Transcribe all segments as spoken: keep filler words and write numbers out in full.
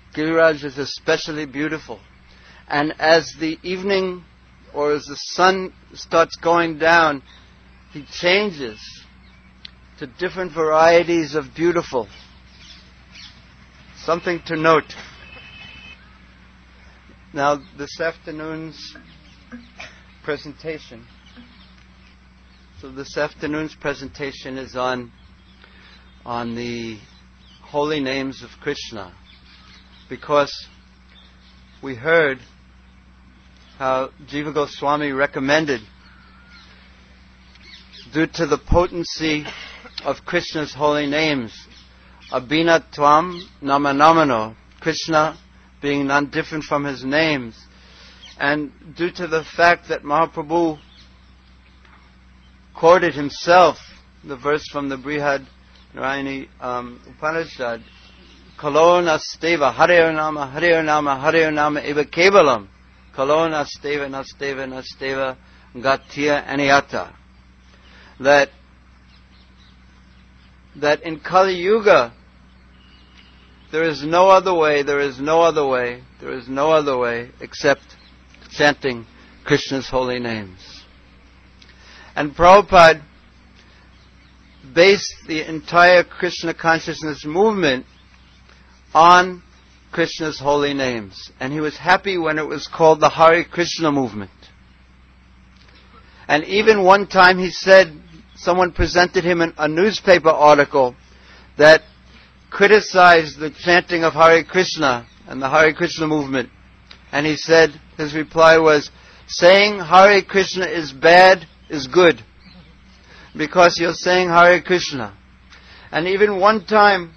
Giriraj is especially beautiful. And as the evening or as the sun starts going down, he changes to different varieties of beautiful. Something to note. Now, this afternoon's presentation. So this afternoon's presentation is on on the holy names of Krishna, because we heard how Jiva Goswami recommended, due to the potency of Krishna's holy names, Abhina Tvam Nama Namano, Krishna being none different from his names, and due to the fact that Mahaprabhu quoted himself the verse from the Brihad Narayani um, Upanishad, Kalo nasteva Hare Nama Hare Nama Hare Nama eva kevalam, Kalo nasteva nasteva nasteva gatiya aniyata. That that in Kali Yuga there is no other way, there is no other way, there is no other way except chanting Krishna's holy names. And Prabhupada based the entire Krishna consciousness movement on Krishna's holy names. And he was happy when it was called the Hare Krishna movement. And even one time he said, someone presented him an, a newspaper article that criticized the chanting of Hare Krishna and the Hare Krishna movement. And he said, his reply was, saying Hare Krishna is bad is good, because you're saying Hare Krishna. And even one time,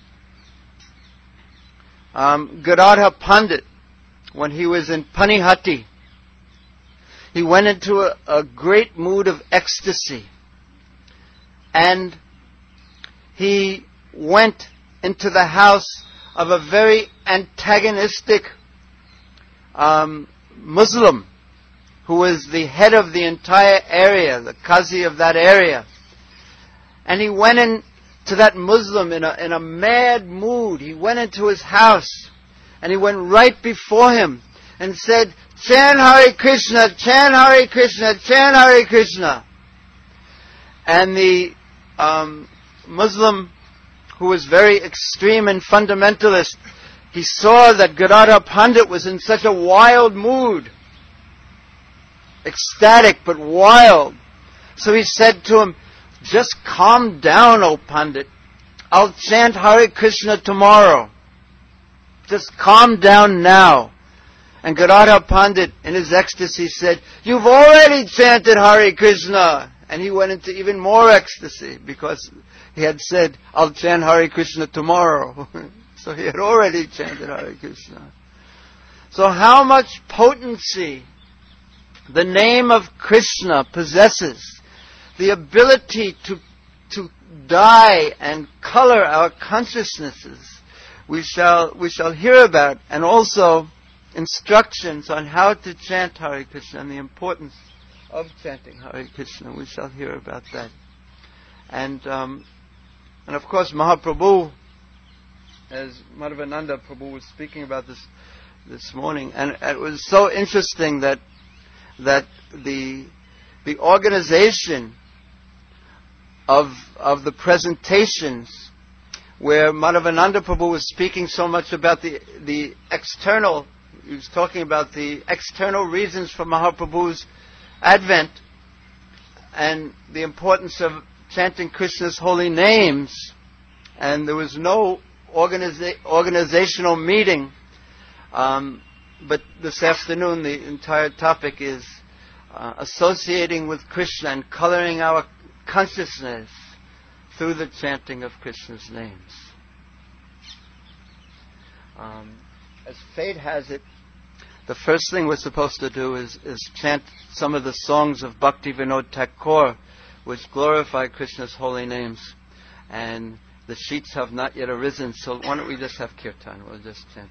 um, Gadadhar Pandit, when he was in Panihati, he went into a, a great mood of ecstasy. And he went into the house of a very antagonistic um, Muslim, who was the head of the entire area, the Qazi of that area. And he went into that Muslim in a, in a mad mood. He went into his house and he went right before him and said, chant Hare Krishna, chant Hare Krishna, chant Hare Krishna. And the um, Muslim, who was very extreme and fundamentalist, he saw that Gadadhar Pandit was in such a wild mood, ecstatic but wild. So he said to him, just calm down, O Pandit. I'll chant Hare Krishna tomorrow. Just calm down now. And Gadadhar Pandit, in his ecstasy, said, you've already chanted Hare Krishna. And he went into even more ecstasy, because he had said, I'll chant Hare Krishna tomorrow. So he had already chanted Hare Krishna. So how much potency the name of Krishna possesses, the ability to to dye and color our consciousnesses, we shall we shall hear about, and also instructions on how to chant Hare Krishna and the importance of chanting Hare Krishna. We shall hear about that. And um, and of course Mahaprabhu, as Madhavananda Prabhu was speaking about this this morning, and it was so interesting that that the the organization of of the presentations, where Madhavananda Prabhu was speaking so much about the the external, he was talking about the external reasons for Mahaprabhu's advent and the importance of chanting Krishna's holy names, and there was no organiza- organizational meeting. Um, But this afternoon, the entire topic is uh, associating with Krishna and coloring our consciousness through the chanting of Krishna's names. Um, as fate has it, the first thing we're supposed to do is, is chant some of the songs of Bhaktivinoda Thakur, which glorify Krishna's holy names. And the sheets have not yet arisen, so why don't we just have kirtan? We'll just chant.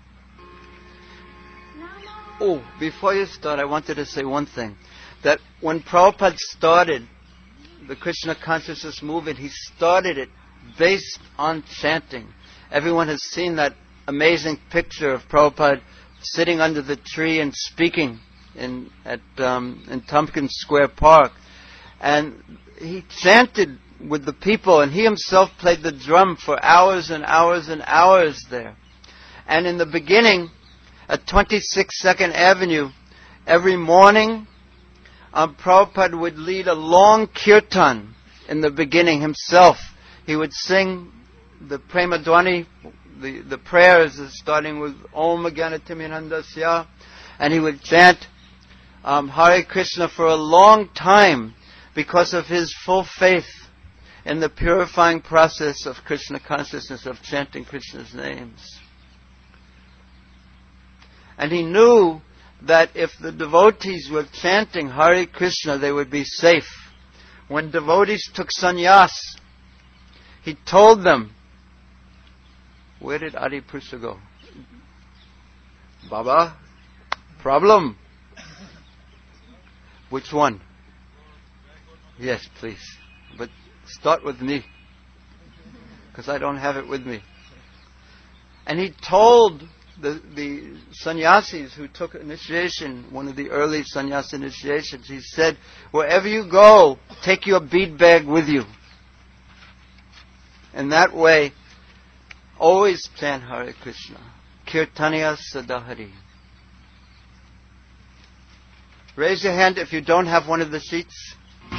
Oh, before you start, I wanted to say one thing. That when Prabhupada started the Krishna consciousness movement, he started it based on chanting. Everyone has seen that amazing picture of Prabhupada sitting under the tree and speaking in at um, in Tompkins Square Park. And he chanted with the people, and he himself played the drum for hours and hours and hours there. And in the beginning, at twenty-six Second Avenue, every morning, um, Prabhupada would lead a long kirtan in the beginning himself. He would sing the Prema Dhwani, the, the prayers starting with Om Gyanatimirandasya, and he would chant um, Hare Krishna for a long time because of his full faith in the purifying process of Krishna consciousness, of chanting Krishna's names. And he knew that if the devotees were chanting Hare Krishna, they would be safe. When devotees took sannyas, he told them, where did Adi Prusa go? Baba, problem. Which one? Yes, please. But start with me, because I don't have it with me. And he told the, the sannyasis who took initiation, one of the early sannyasa initiations, he said, wherever you go, take your bead bag with you. And that way, always chant Hare Krishna. Kirtaniya Sadahari. Raise your hand if you don't have one of the sheets.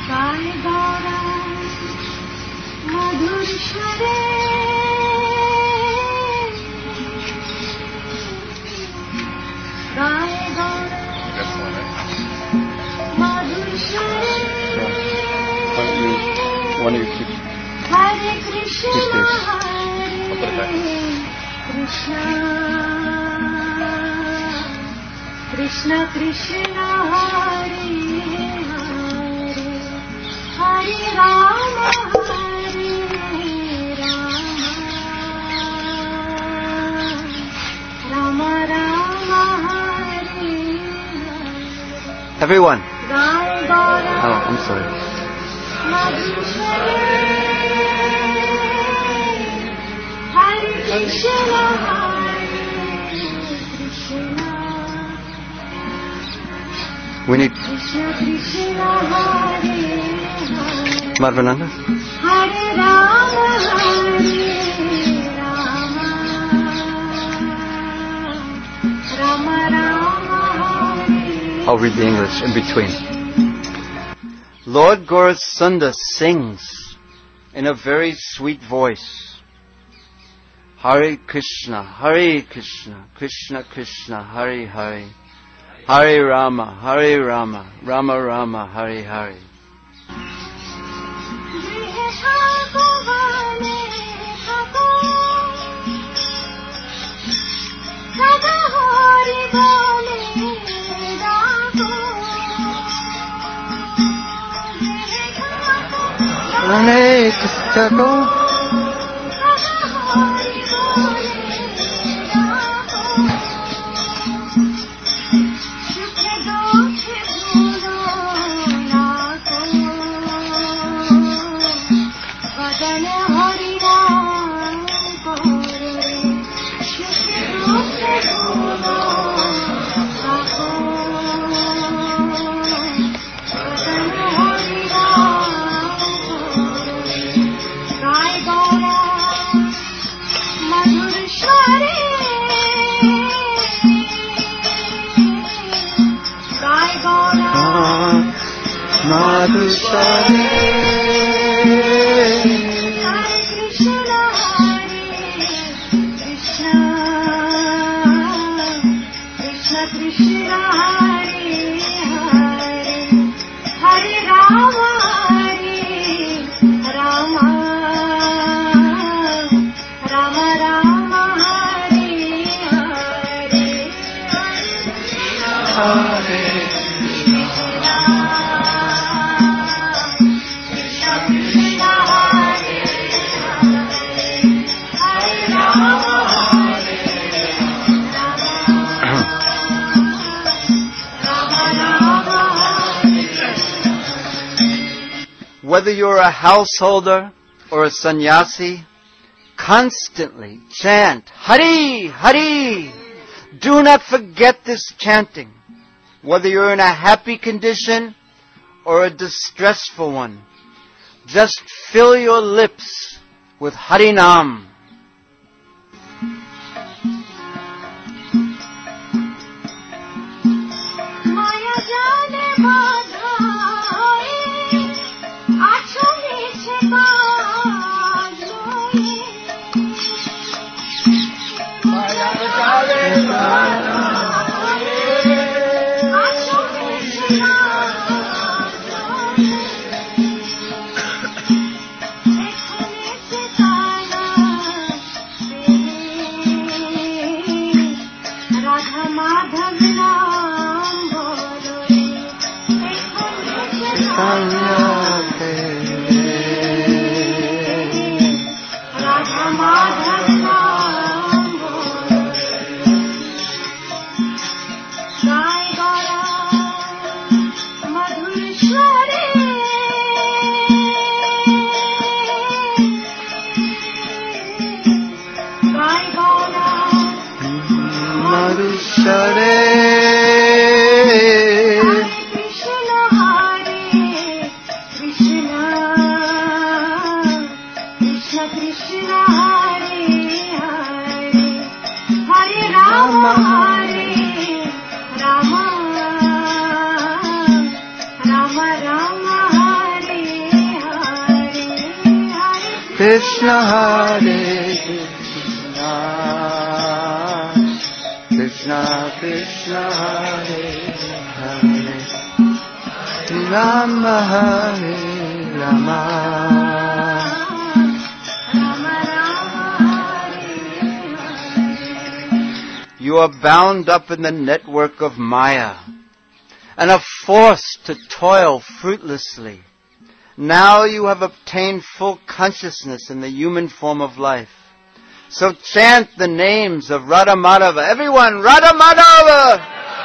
One of your sheets. Hare Krishna, Hare Krishna, Krishna Krishna, Hare Hare, Hare Rama, Hare Rama, Rama Rama, Hare Hare. Everyone. Oh, I'm sorry. We need Madhvananda. Hare Rama, Hare Rama, Rama Rama, Hare. I'll read the English in between. Lord Gaurasunda sings in a very sweet voice. Hare Krishna, Hare Krishna, Krishna Krishna, Hare Hare, Hare Rama, Hare Rama, Rama Rama, Hare Hare. Hare Krishna. Whether you're a householder or a sannyasi, constantly chant Hari, Hari. Do not forget this chanting, whether you're in a happy condition or a distressful one. Just fill your lips with Harinam. Krishna Hare Krishna, Krishna Krishna Hare Hare, Rama Hare Rama, Rama Rama. You are bound up in the network of Maya and are forced to toil fruitlessly. Now you have obtained full consciousness in the human form of life. So chant the names of Radha Madhava. Everyone, Radha Madhava!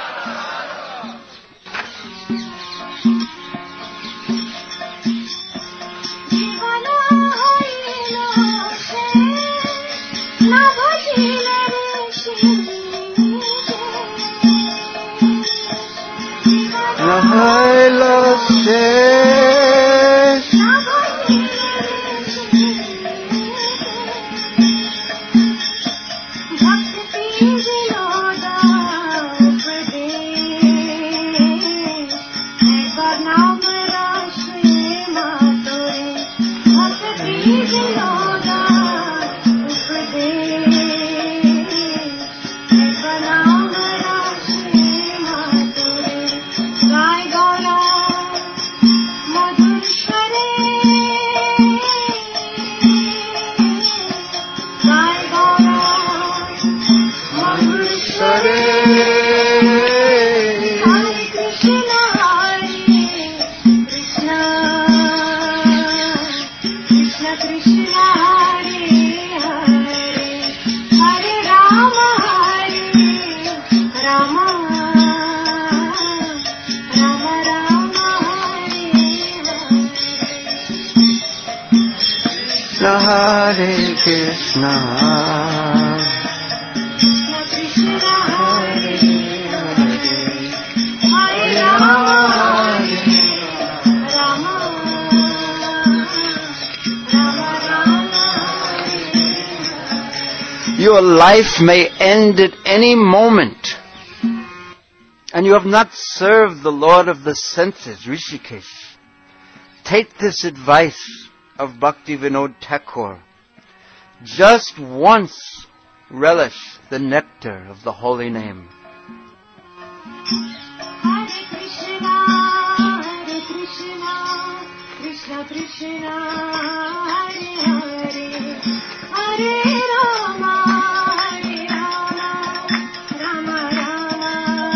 Hare Krishna, Krishna Hare Hare, Hare Rama, Rama Rama. Your life may end at any moment, and you have not served the Lord of the senses, Rishikesh. Take this advice of Bhakti Vinod Thakur. Just once relish the nectar of the holy name. Hare Krishna, Hare Krishna, Krishna Krishna, Hare Hare, Hare Rama, Hare Rama, Rama Rama,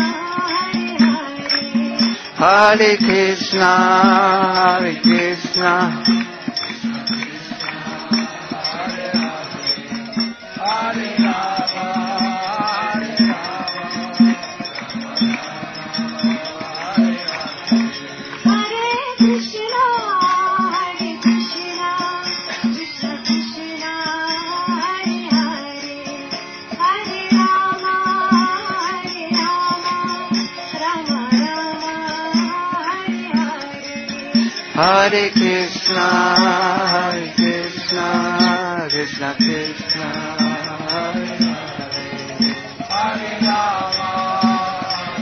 Hare Hare. Hare Krishna, Hare Krishna, Hare Krishna, Hare Krishna, Krishna Krishna, Hare Hare, Hare Rama,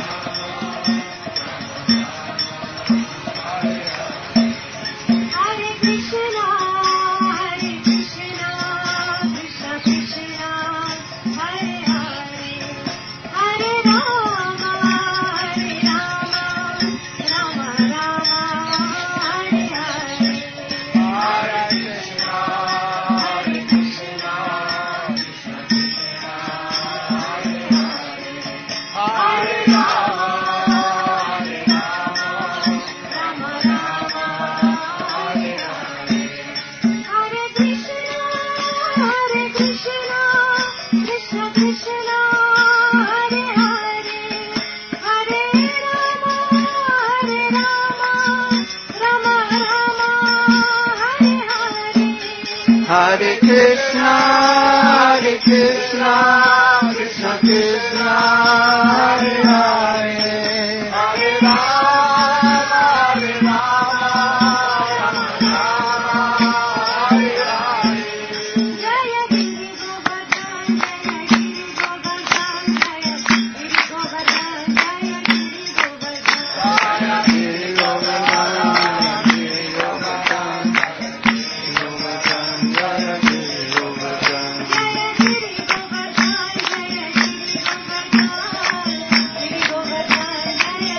Hare Krishna, Hare Krishna, Krishna Krishna, Hare Hare, Hare Rama, Hare Rama, Rama Rama, Hare Hare. Hare Krishna, Hare Krishna, Krishna Krishna, Hare Hare, Hare Rama, Hare Rama, Rama Rama, Hare Hare. Hare Krishna, Hare Krishna, Krishna Krishna, Hare Hare, Hare Rama, Hare Rama, Rama Rama, Hare Hare. Hare Krishna, Hare Krishna, Krishna Krishna, Hare Hare, Hare Rama, Hare Rama, Rama Rama, Hare Hare. Jaya Giri Govardhan, Jaya Giri Govardhan, Jaya Giri Govardhan, Jaya Giri Govardhan. Jaya Giri Govardhan, Giri Govardhan, Govardhan, Jaya Giri Govardhan. Jaya Giri Govardhan, Jaya Giri Govardhan, Giri Govardhan,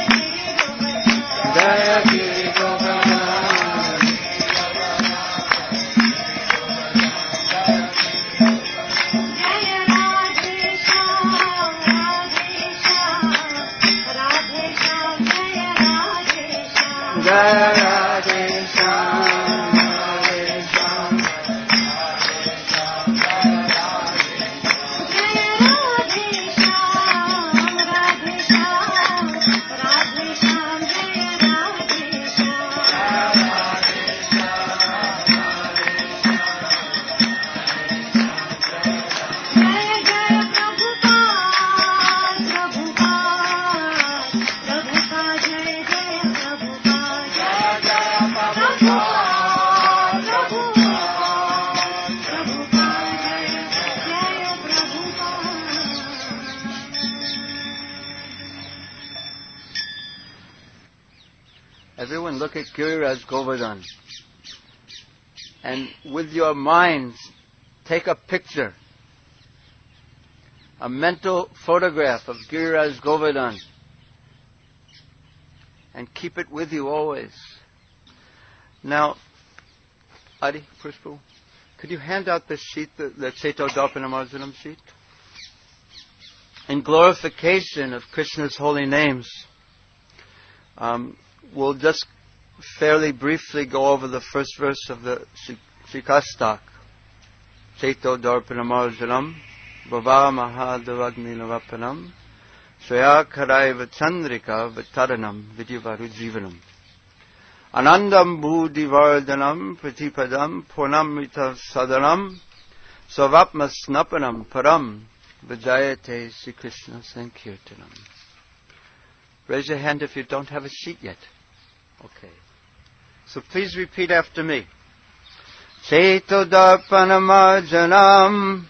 Jaya Giri Govardhan. Jaya Giri Govardhan. Jaya Radhe Shyam, Radhe Shyam, Radhe Shyam, Jaya Radhe Shyam. Jaya Radhe Shyam, Radhe Shyam, Jaya Radhe Shyam, Radhe Shyam, Radhe Shyam, Jaya Radhe Shyam. Jaya Jaya Prabhupada, Prabhupada, Prabhupada, Jaya Jaya Prabhupada, Jaya Jaya Prabhupada, Prabhupada, Prabhupada, Jaya Jaya Prabhupada. Everyone look at Giriraj Govardhan. And with your minds, take a picture, a mental photograph of Giriraj Govardhan, and keep it with you always. Now, Adi, Prishpu, could you hand out the sheet, the, the Chaito Darpanamarjanam sheet? In glorification of Krishna's holy names, um, we'll just fairly briefly go over the first verse of the Shikastak. Chaito Darpanamarjanam, Bhava Mahadavagni Navapanam, Shaya Karaiva Chandrika Vataranam Vidyavaru Jivanam. Anandam Buddhivardhanam Pratipadam Purnamrita Sadanam Savapma Snapanam Param Vijayate Sri Krishna Sankirtanam. Raise your hand if you don't have a sheet yet. Okay. So please repeat after me. Chaito Darpanamarjanam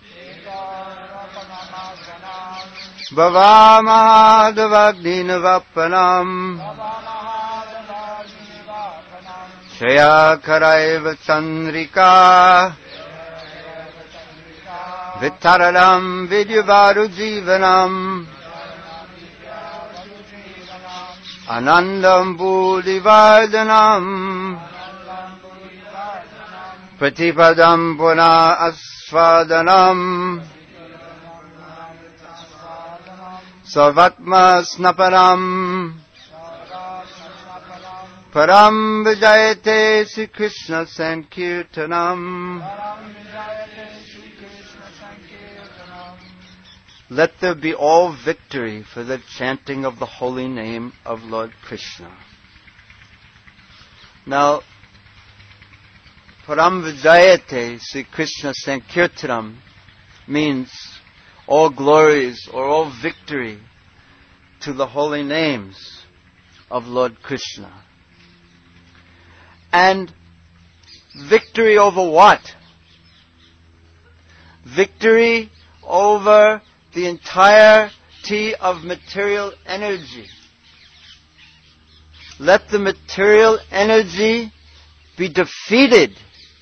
Bhava Mahadavagni Navapanam Shreya Karaiva Chandrika Vitaradam Vidyavaru Jivanam Anandam Buddhivardhanam Pratipadam Puna Asvadanam Savatma Snapanam Param Vijayate Sri Krishna Sankirtanam. Let there be all victory for the chanting of the holy name of Lord Krishna. Now, Param Vijayate Sri Krishna Sankirtanam means all glories or all victory to the holy names of Lord Krishna. And victory over what? Victory over the entirety of material energy. Let the material energy be defeated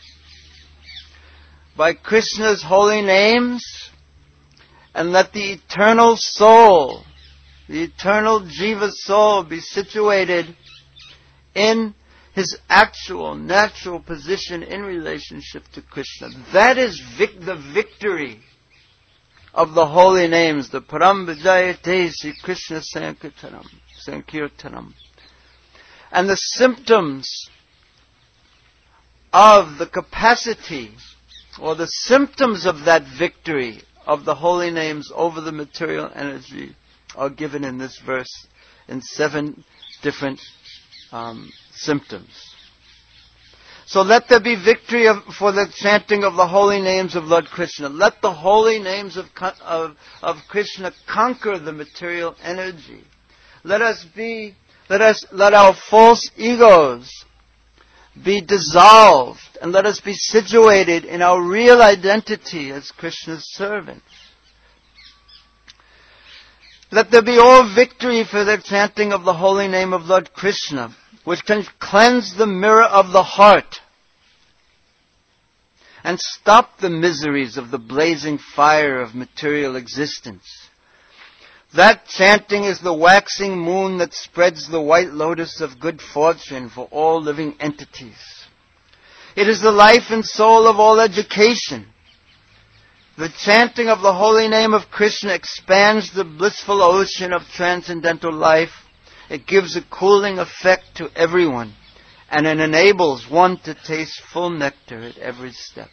by Krishna's holy names, and let the eternal soul, the eternal Jiva soul, be situated in his actual, natural position in relationship to Krishna. That is vic- the victory of the holy names, the Param Vijayate Sri Krishna Sankirtanam. Sankirtanam. And the symptoms of the capacity, or the symptoms of that victory of the holy names over the material energy, are given in this verse in seven different um, symptoms. So let there be victory of, for the chanting of the holy names of Lord Krishna. Let the holy names of, of, of Krishna conquer the material energy. Let us be, let us, let our false egos be dissolved, and let us be situated in our real identity as Krishna's servants. Let there be all victory for the chanting of the holy name of Lord Krishna, which can cleanse the mirror of the heart and stop the miseries of the blazing fire of material existence. That chanting is the waxing moon that spreads the white lotus of good fortune for all living entities. It is the life and soul of all education. The chanting of the holy name of Krishna expands the blissful ocean of transcendental life. It gives a cooling effect to everyone, and it enables one to taste full nectar at every step.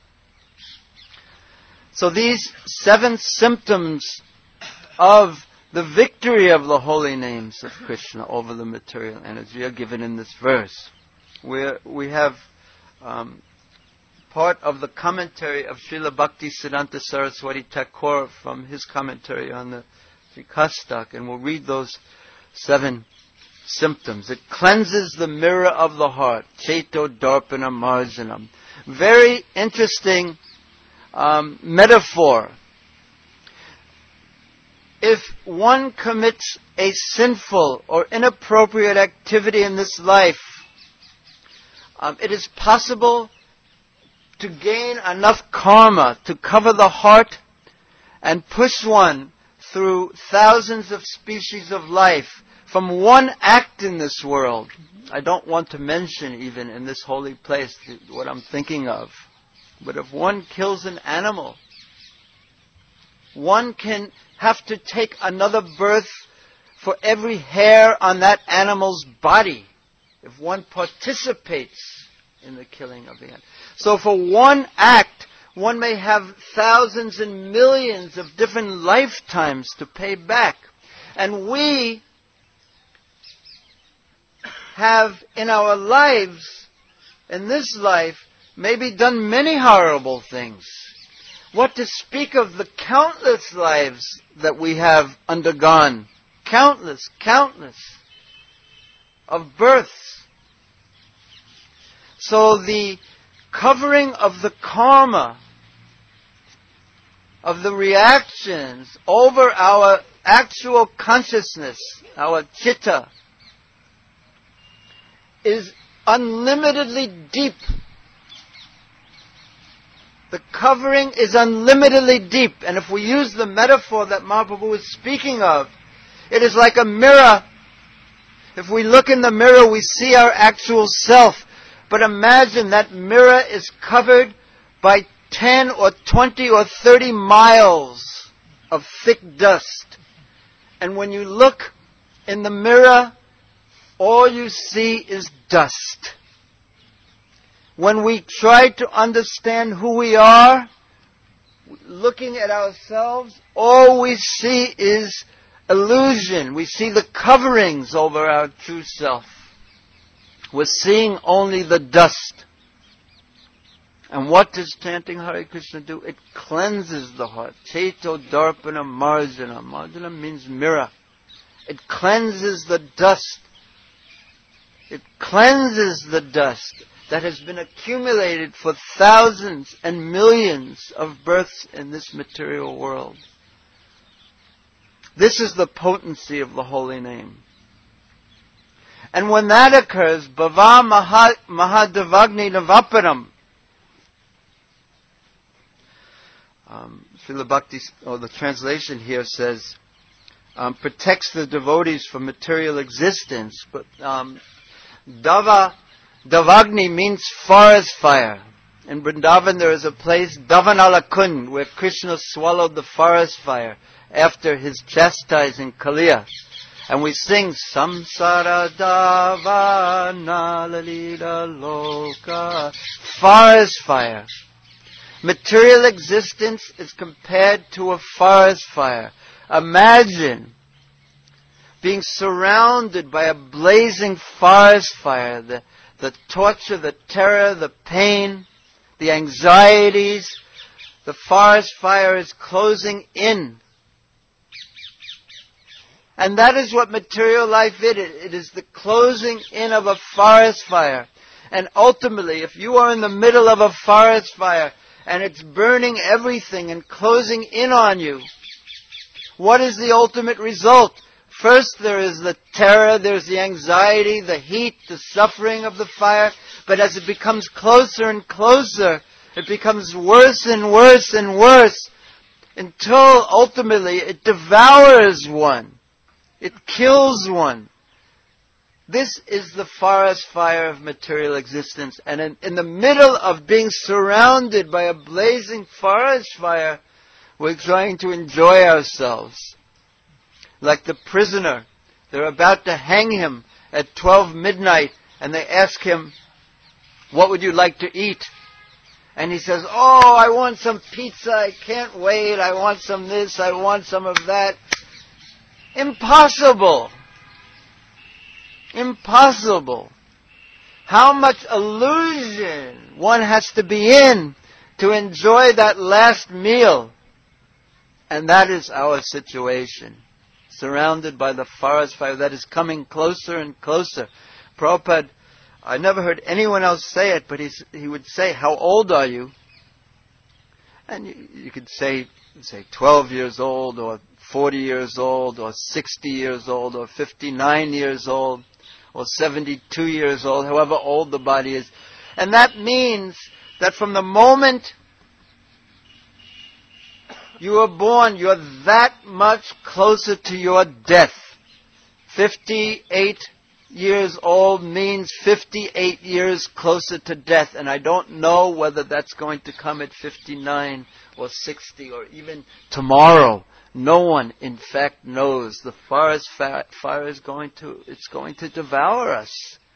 So these seven symptoms of the victory of the holy names of Krishna over the material energy are given in this verse. Where we have um, part of the commentary of Srila Bhaktisiddhanta Saraswati Thakur from his commentary on the Trikastak, and we'll read those seven symptoms. It cleanses the mirror of the heart. Cheto Darpana Marjanam. Very interesting um, metaphor. If one commits a sinful or inappropriate activity in this life, um, it is possible to gain enough karma to cover the heart and push one through thousands of species of life from one act in this world. I don't want to mention even in this holy place what I'm thinking of. But if one kills an animal, one can have to take another birth for every hair on that animal's body if one participates in the killing of the animal. So for one act, one may have thousands and millions of different lifetimes to pay back. And we have in our lives, in this life, maybe done many horrible things. What to speak of the countless lives that we have undergone. Countless, countless of births. So the covering of the karma, of the reactions over our actual consciousness, our chitta, is unlimitedly deep. The covering is unlimitedly deep. And if we use the metaphor that Mahaprabhu was speaking of, it is like a mirror. If we look in the mirror, we see our actual self. But imagine that mirror is covered by ten or twenty or thirty miles of thick dust. And when you look in the mirror, all you see is dust. When we try to understand who we are, looking at ourselves, all we see is illusion. We see the coverings over our true self. We're seeing only the dust. And what does chanting Hare Krishna do? It cleanses the heart. Cheto Darpana Marjana. Marjana means mirror. It cleanses the dust It cleanses the dust that has been accumulated for thousands and millions of births in this material world. This is the potency of the holy name. And when that occurs, Bhava Maha, Mahadevagni Navaparam, um, Srila Bhakti, or the translation here says, um, protects the devotees from material existence. But um, Dava, Davagni means forest fire. In Vrindavan there is a place, Davanalakund, where Krishna swallowed the forest fire after his chastising Kaliya. And we sing Samsara Davana Lalita Loka. Forest fire. Material existence is compared to a forest fire. Imagine being surrounded by a blazing forest fire. The, the torture, the terror, the pain, the anxieties. The forest fire is closing in. And that is what material life is. It is the closing in of a forest fire. And ultimately, if you are in the middle of a forest fire and it's burning everything and closing in on you, what is the ultimate result? First, there is the terror, there's the anxiety, the heat, the suffering of the fire. But as it becomes closer and closer, it becomes worse and worse and worse until ultimately it devours one. It kills one. This is the forest fire of material existence. And in, in the middle of being surrounded by a blazing forest fire, we're trying to enjoy ourselves. Like the prisoner. They're about to hang him at twelve midnight, and they ask him, what would you like to eat? And he says, oh, I want some pizza, I can't wait, I want some this, I want some of that. Impossible. Impossible. How much illusion one has to be in to enjoy that last meal. And that is our situation. Surrounded by the forest fire that is coming closer and closer. Prabhupada, I never heard anyone else say it, but he's, he would say, how old are you? And you, you could say, say twelve years old, or forty years old, or sixty years old, or fifty-nine years old, or seventy-two years old, however old the body is. And that means that from the moment you are born, you're that much closer to your death. fifty-eight years old means fifty-eight years closer to death. And I don't know whether that's going to come at fifty-nine or sixty or even tomorrow. No one, in fact, knows. The forest fire is going to, it's going to devour us.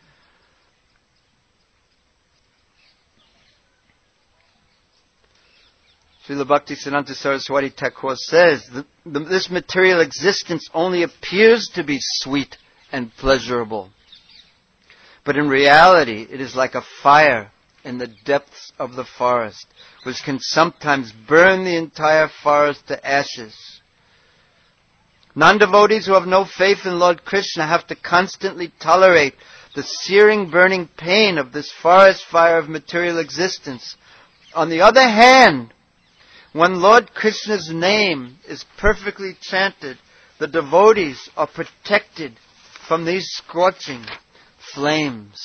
Srila Bhaktisiddhanta Saraswati Thakur says, that this material existence only appears to be sweet and pleasurable. But in reality, it is like a fire in the depths of the forest, which can sometimes burn the entire forest to ashes. Non-devotees who have no faith in Lord Krishna have to constantly tolerate the searing, burning pain of this forest fire of material existence. On the other hand, when Lord Krishna's name is perfectly chanted, the devotees are protected from these scorching flames,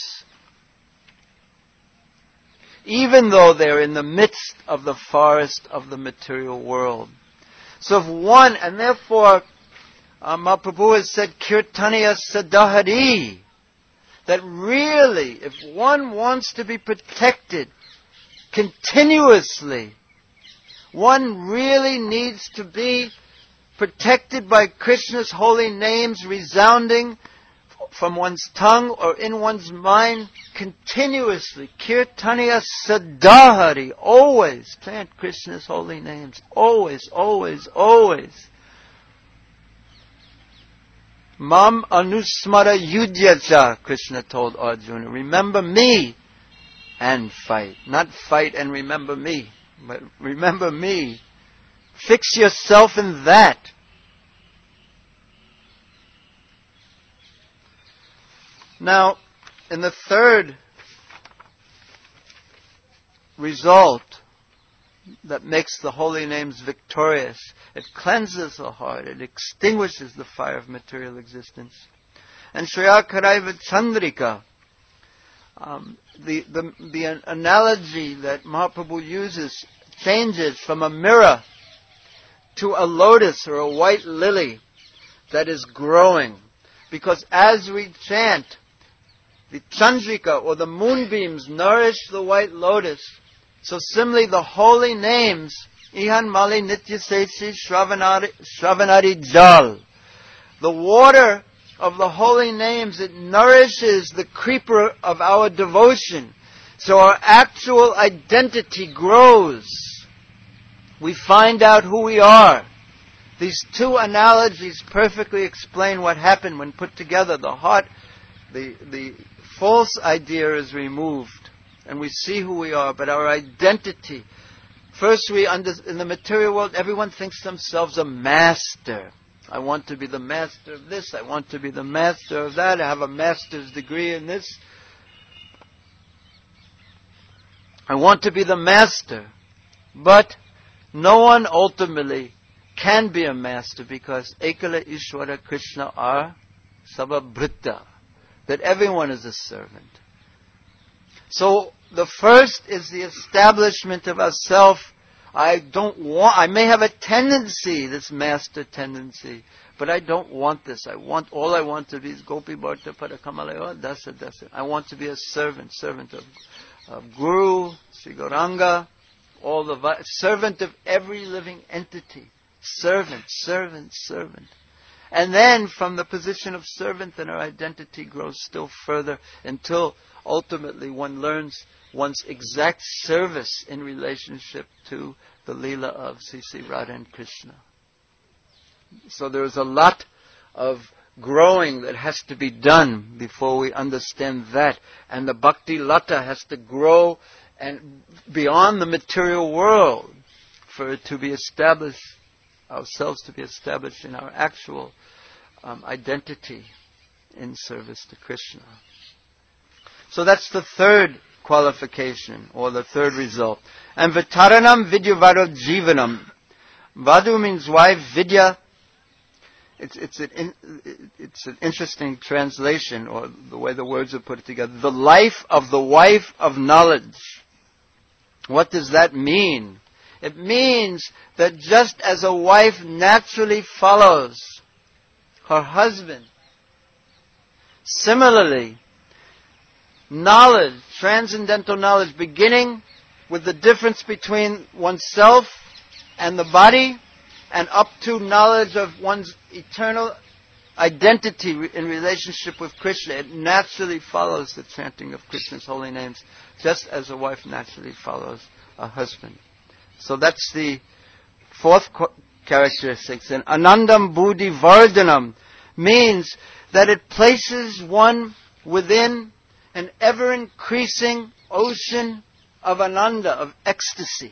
even though they're in the midst of the forest of the material world. So if one, and therefore, uh, Mahaprabhu has said, Kirtaniya Sadahari, that really, if one wants to be protected continuously, one really needs to be protected by Krishna's holy names resounding from one's tongue or in one's mind continuously. Kirtaniya Sadahari. Always chant Krishna's holy names. Always, always, always. Mam anusmara yudhyacha, Krishna told Arjuna. Remember me and fight. Not fight and remember me, but remember me. Fix yourself in that. Now, in the third result that makes the holy names victorious, it cleanses the heart, it extinguishes the fire of material existence. And Shreya Karaiva Chandrika, um, the, the, the analogy that Mahaprabhu uses changes from a mirror to a lotus or a white lily that is growing. Because as we chant, the Chandrika or the moonbeams nourish the white lotus. So similarly, the holy names, Ihan Mali Nitya Sechi Shravanari, Shravanari Jal, the water of the holy names, it nourishes the creeper of our devotion. So our actual identity grows. We find out who we are. These two analogies perfectly explain what happened when put together. The heart, the, the false idea is removed. And we see who we are, but our identity. First, we under, in the material world, everyone thinks themselves a master. I want to be the master of this. I want to be the master of that. I have a master's degree in this. I want to be the master. But no one ultimately can be a master because Ekala Ishwara Krishna are Sababhrita. That everyone is a servant. So the first is the establishment of ourself. I don't want, I may have a tendency, this master tendency, but I don't want this. I want, all I want to be is Gopi Bharta Padakamalaya, Dasa Dasa. I want to be a servant, servant of, of Guru, Sri Gauranga, all the, servant of every living entity. Servant, servant, servant. And then from the position of servant, then our identity grows still further until ultimately one learns one's exact service in relationship to the Leela of Sri Sri Radha and Krishna. So there's a lot of growing that has to be done before we understand that. And the Bhakti Lata has to grow and beyond the material world for it to be established, ourselves to be established in our actual um, identity in service to Krishna. So that's the third qualification, or the third result. And Vitaranam Vidyavaro Jivanam. Vadu means wife, Vidya. It's, it's, an in, it's an interesting translation, or the way the words are put together. The life of the wife of knowledge. What does that mean? It means that just as a wife naturally follows her husband, similarly, knowledge, transcendental knowledge, beginning with the difference between oneself and the body, and up to knowledge of one's eternal identity in relationship with Krishna, it naturally follows the chanting of Krishna's holy names, just as a wife naturally follows a husband. So that's the fourth characteristic. And Anandam Buddhi Vardhanam means that it places one within an ever-increasing ocean of ananda, of ecstasy.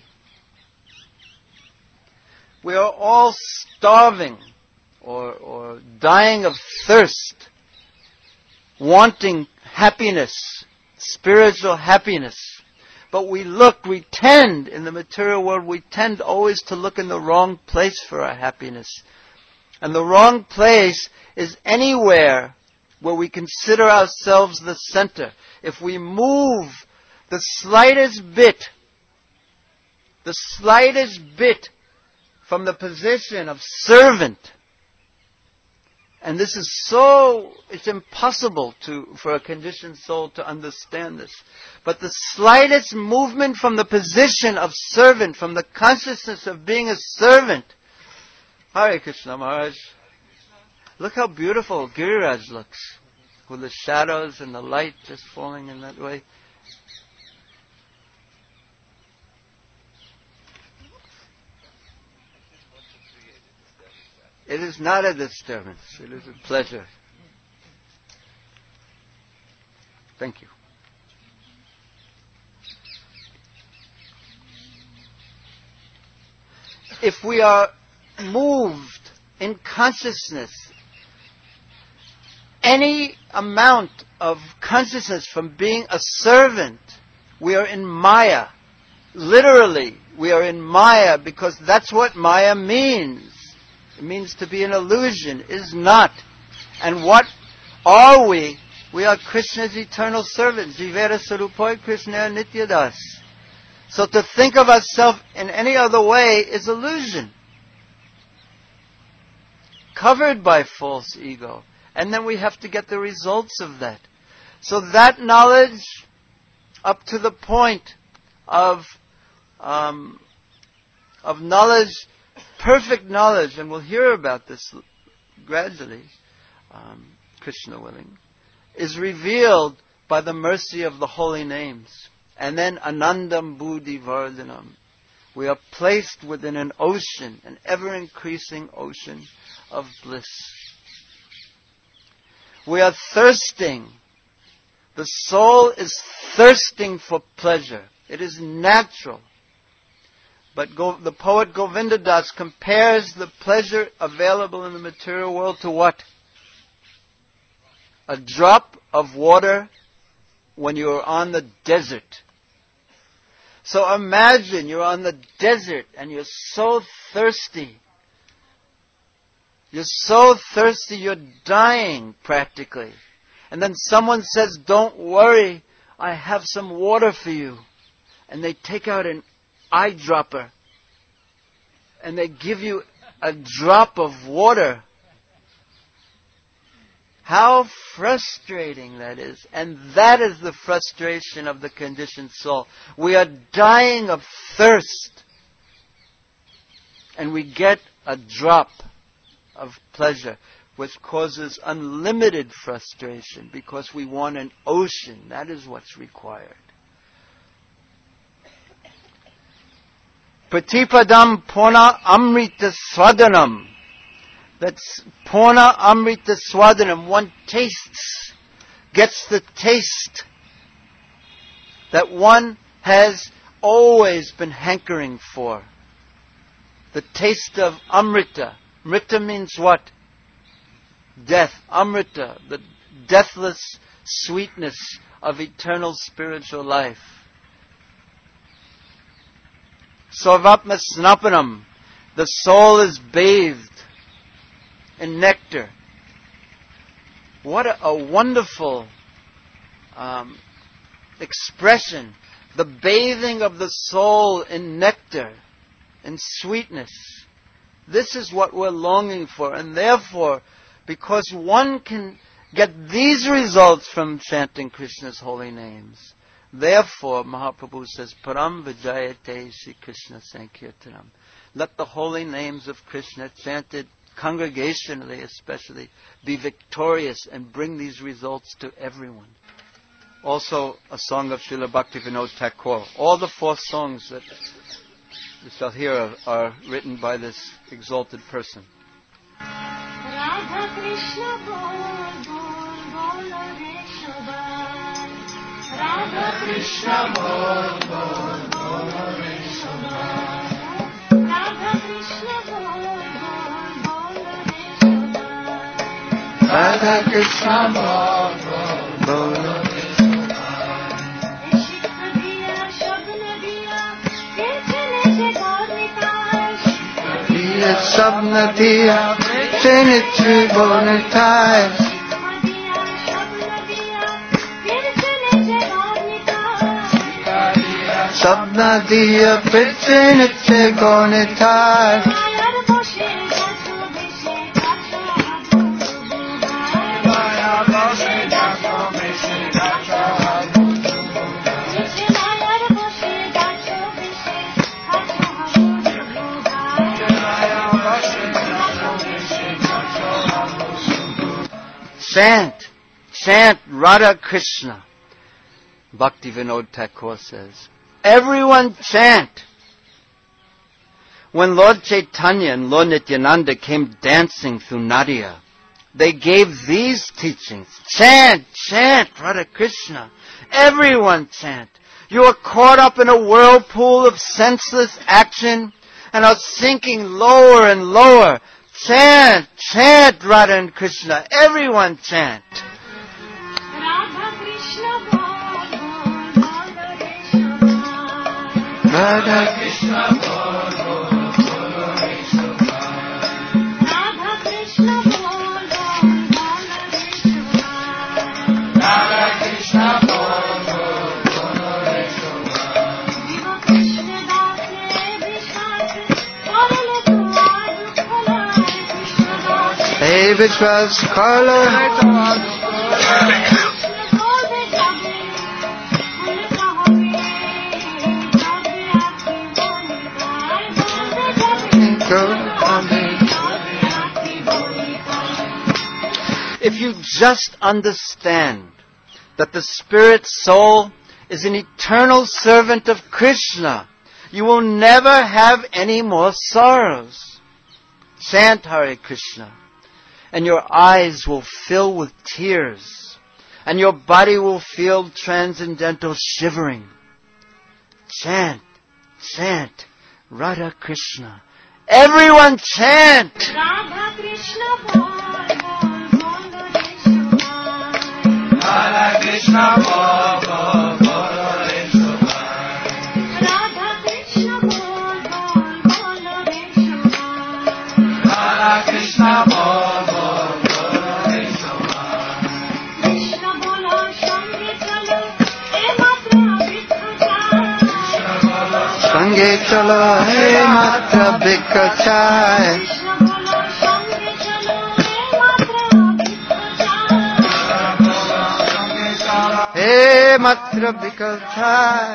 We are all starving or, or dying of thirst, wanting happiness, spiritual happiness. But we look, we tend, in the material world, we tend always to look in the wrong place for our happiness. And the wrong place is anywhere where we consider ourselves the center. If we move the slightest bit, the slightest bit from the position of servant, and this is so, it's impossible to, for a conditioned soul to understand this. But the slightest movement from the position of servant, from the consciousness of being a servant. Hare Krishna Maharaj. Look how beautiful Giriraj looks, with the shadows and the light just falling in that way. It is not a disturbance. It is a pleasure. Thank you. If we are moved in consciousness any amount of consciousness from being a servant, we are in Maya. Literally, we are in Maya because that's what Maya means. It means to be an illusion, is not. And what are we? We are Krishna's eternal servants. Jivera Sarupoi Krishna Nityadas. So to think of ourselves in any other way is illusion. Covered by false ego. And then we have to get the results of that. So that knowledge, up to the point of um, of knowledge, perfect knowledge, and we'll hear about this gradually, um, Krishna willing, is revealed by the mercy of the holy names. And then Anandam Buddhi Vardhanam. We are placed within an ocean, an ever-increasing ocean of bliss. We are thirsting. The soul is thirsting for pleasure. It is natural. But Go, the poet Govinda Das compares the pleasure available in the material world to what? A drop of water when you are on the desert. So imagine you're on the desert and you're so thirsty. You're so thirsty, you're dying practically. And then someone says, don't worry, I have some water for you. And they take out an eyedropper. And they give you a drop of water. How frustrating that is. And that is the frustration of the conditioned soul. We are dying of thirst. And we get a drop of pleasure, which causes unlimited frustration because we want an ocean. That is what's required. Pratipadam Pona Amrita Swadanam. That's Pona Amrita Swadanam. One tastes, gets the taste that one has always been hankering for. The taste of Amrita. Amrita means what? Death. Amrita, the deathless sweetness of eternal spiritual life. Sarvatma Snapanam, the soul is bathed in nectar. What a, a wonderful um, expression. The bathing of the soul in nectar, in sweetness. This is what we're longing for. And therefore, because one can get these results from chanting Krishna's holy names, therefore, Mahaprabhu says, Param Vijayate Shri Krishna Sankirtanam. Let the holy names of Krishna, chanted congregationally especially, be victorious and bring these results to everyone. Also, a song of Srila Bhaktivinoda Thakur. All the four songs that you shall hear are, are written by this exalted person. Radha Krishna bol bol bol re Shabbat. Radha Krishna bol bol bol re Shabbat. Radha Krishna bol bol bol re Shabbat. Radha Krishna bol bol bol re Shabbat. Ishq diya shabd diya kirchne se gaur nikash. Diya shabd diya kirchne se gaur nikash. Shabd diya kirchne se gaur nikash. Chant, chant Radha Krishna. Bhaktivinoda Thakur says, everyone chant. When Lord Chaitanya and Lord Nityananda came dancing through Nadia, they gave these teachings. Chant, chant Radha Krishna. Everyone chant. You are caught up in a whirlpool of senseless action and are sinking lower and lower. Chant, chant Radha and Krishna. Everyone chant. Radha Krishna bol bol bolo re Shobhai. Radha Krishna bol bol bolo re Shobhai. Radha Krishna bol bol bolo re Shobhai. Jiva Krishna das vishwas karle tu aaj kholai Krishna das Hey Vishwas Karlo If you just understand that the spirit soul is an eternal servant of Krishna, you will never have any more sorrows. Chant Hare Krishna, and your eyes will fill with tears, and your body will feel transcendental shivering. Chant, chant, Radha Krishna. Everyone chant! Radha Krishna bol bol bolo re Shobhai. Radha Krishna bol bol bolo re Shobhai. Radha Krishna bol bol bolo re Shobhai. Radha Krishna bol bol bolo re Shobhai. Krishna bolo sange chalo e matra bikha jai. Sange chalo he matra bikha chai. Krishna bolo sange chalo e matra bikha jai. He matra bikha chai.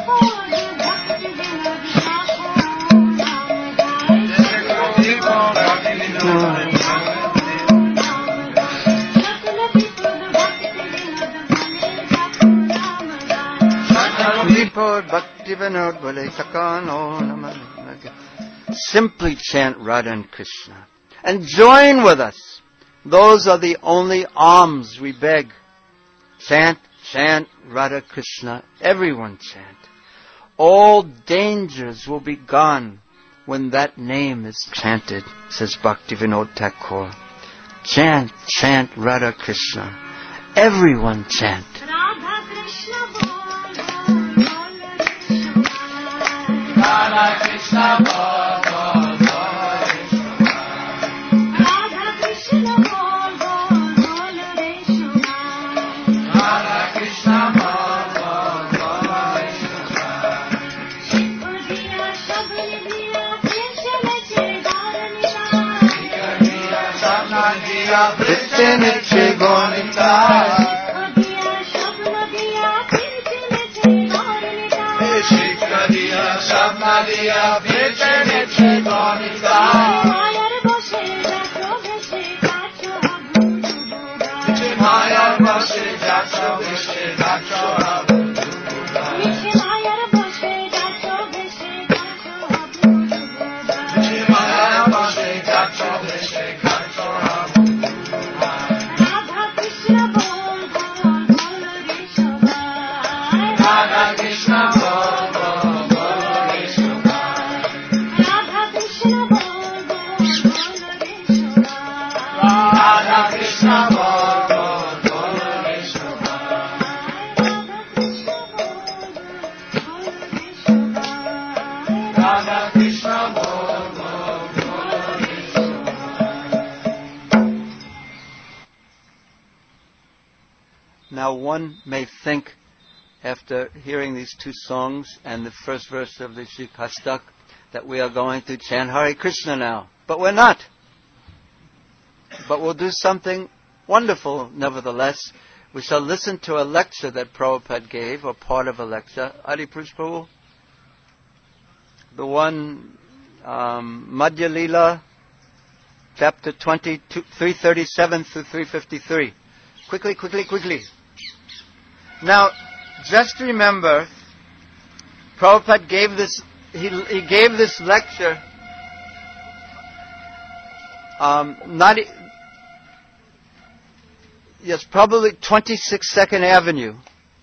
Bhakti Vinod Bole Sakano Namah. Simply chant Radha and Krishna and join with us. Those are the only alms we beg. Chant, chant Radha Krishna. Everyone chant. All dangers will be gone when that name is chanted, says Bhakti Vinod Thakur. Chant, chant Radha Krishna. Everyone chant. Radha Krishna bol bol bolo re Shobhai. Radha Krishna bol bol bolo re Shobhai. Radha Krishna bol bol bolo re Shobhai. Radha Krishna bol bol bolo re Shobhai. Shikh diya shabni diya Krishna che dharmita. Diya Shabna diya Vritti Niche Gonita. Diya shabna diya Krishna che dharmita. Shikha diya Shabna diya Vritti Niche Gonita. Mayar boshe jacho bheshe kacho abhuju bodai. Mayar boshe jacho bheshe kacho abhuju bodai. Miche mayar boshe jacho bheshe kacho abhuju bodai. Mayar boshe jacho bheshe kacho abhuju bodai. Radha Krishna bol bol bolo re Shobhai. Radha Krishna bol bol bolo re Shobhai. Radha Krishna bol bol bolo re Shobhai. Radha Krishna bol bol bolo re Shobhai. Radha Krishna bol bol bolo re Shobhai. Radha Krishna bol bol bolo re Shobhai. Now one may think, after hearing these two songs and the first verse of the Shikastak, that we are going to chant Hare Krishna now. But we're not. But we'll do something wonderful nevertheless. We shall listen to a lecture that Prabhupada gave, or part of a lecture. Adi Purush Prabhu? The one, um, Madhya Lila, chapter twenty, three thirty-seven through three fifty-three. Quickly, quickly, quickly. Now, just remember, Prabhupada gave this, he, he gave this lecture, um, not, e- yes, probably twenty-six Second Avenue.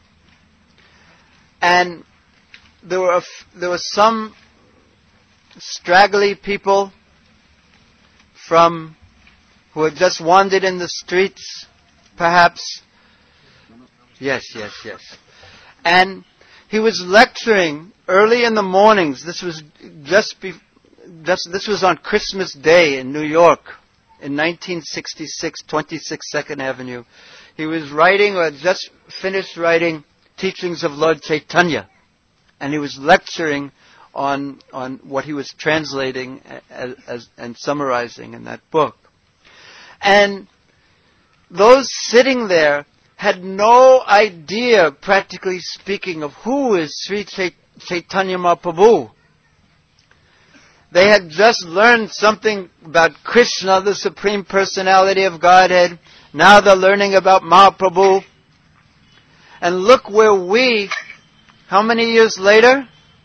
And there were, a f- there were some straggly people from, who had just wandered in the streets, perhaps. Yes, yes, yes. And he was lecturing early in the mornings. This was just be, just, this was on Christmas Day in New York in nineteen sixty-six, twenty-six Second Avenue. He was writing, or had just finished writing, Teachings of Lord Chaitanya, and he was lecturing on on what he was translating as, as, and summarizing in that book. And those sitting there had no idea, practically speaking, of who is Sri Chait- Chaitanya Mahaprabhu. They had just learned something about Krishna, the Supreme Personality of Godhead. Now they're learning about Mahaprabhu. And look where we, how many years later?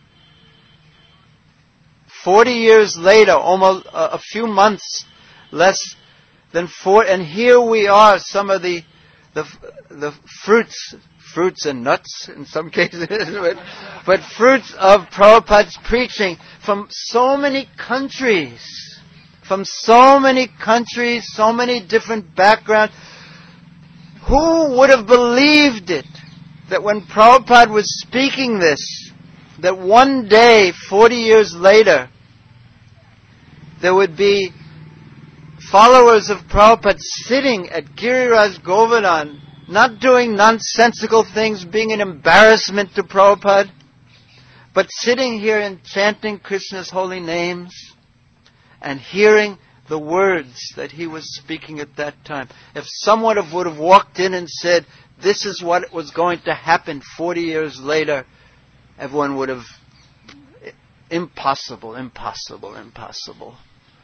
Forty years later, almost uh, a few months less than four, and here we are, some of the the the fruits, fruits and nuts in some cases, but, but fruits of Prabhupada's preaching from so many countries, from so many countries, so many different backgrounds. Who would have believed it, that when Prabhupada was speaking this, that one day, forty years later, there would be followers of Prabhupada sitting at Giriraj Govardhan, not doing nonsensical things, being an embarrassment to Prabhupada, but sitting here and chanting Krishna's holy names and hearing the words that he was speaking at that time. If someone would have walked in and said, this is what was going to happen forty years later, everyone would have, impossible, impossible, impossible.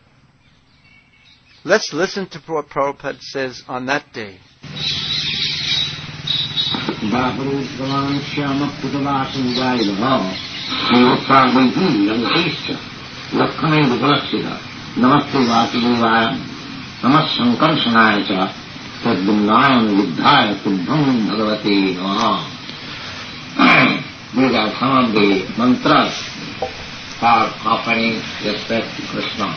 Let's listen to what Prabhupada says on that day. Namaste Vasudevaya, Namas Sankarsanaya cha, Tadvindayam Viddhaya Tubbham Bhagavate Namaha. These are some of the mantras for offering respect to Krishna.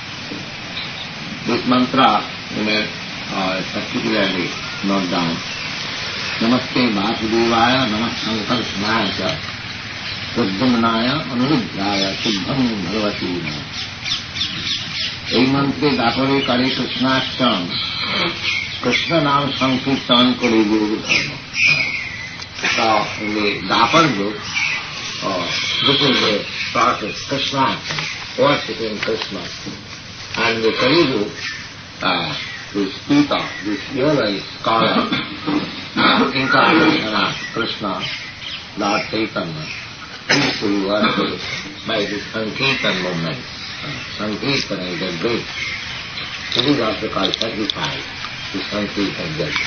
This mantra you may uh, particularly note down. Namaste Vasudevaya, Namas Sankarsanaya cha, Tadvindayam Viddhaya Tubbham Bhagavate Namaha. এই মন্ত্রে দাপরে করে কৃষ্ণাষ্টম কৃষ্ণ নাম সংকীর্তন করে গুরু ধর্ম. So in the Dapar book, uh, this is the process, Krishna, worshipping Krishna. And the Kali book, uh, this Pita, this yoga is called uh, incarnation of Krishna, Lord Chaitanya, peacefully worshipped by this Sankirtan movement. Sankirtan is a great. It is also called sacrifice, the Sankirtan Yajna.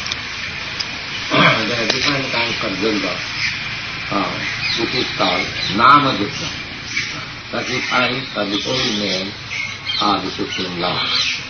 There are different kinds of Yajna. Uh, this is called Nama Yajna. Sacrifice for the holy name of the Supreme Lord.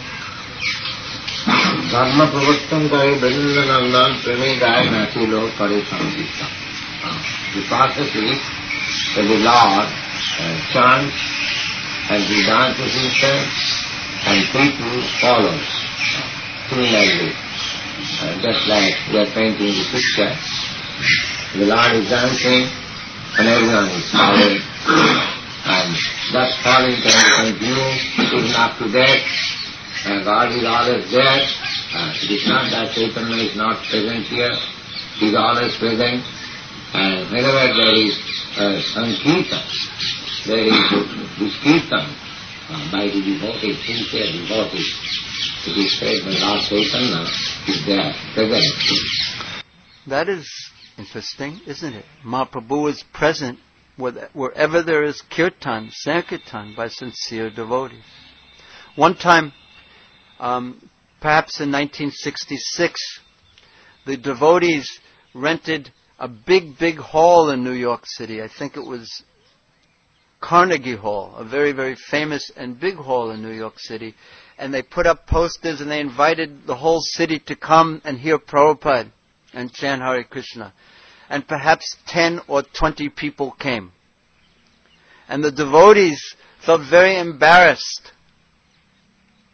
Dharma Pravattam Kare Vrinda Nandan Preme Gaya Nasilo Kare Sankirtan. The process is that the Lord uh, chants and he dances himself and people follows similarly. Uh, just like we are painting the picture, the Lord is dancing and everyone is following, and thus following can continue even up to death. Uh, God is always there. Uh, it is not that Chaitanya is not present here, he is always present, and whenever there is uh, Sankirtan, there is this kirtan uh, by the devotees, sincere devotees. It is said that Lord Chaitanya is there, present. That is interesting, isn't it? Mahaprabhu is present wherever there is kirtan, sankirtan by sincere devotees. One time, um, perhaps in nineteen sixty-six, the devotees rented a big, big hall in New York City. I think it was Carnegie Hall, a very, very famous and big hall in New York City. And they put up posters and they invited the whole city to come and hear Prabhupada and chant Hare Krishna. And perhaps ten or twenty people came. And the devotees felt very embarrassed.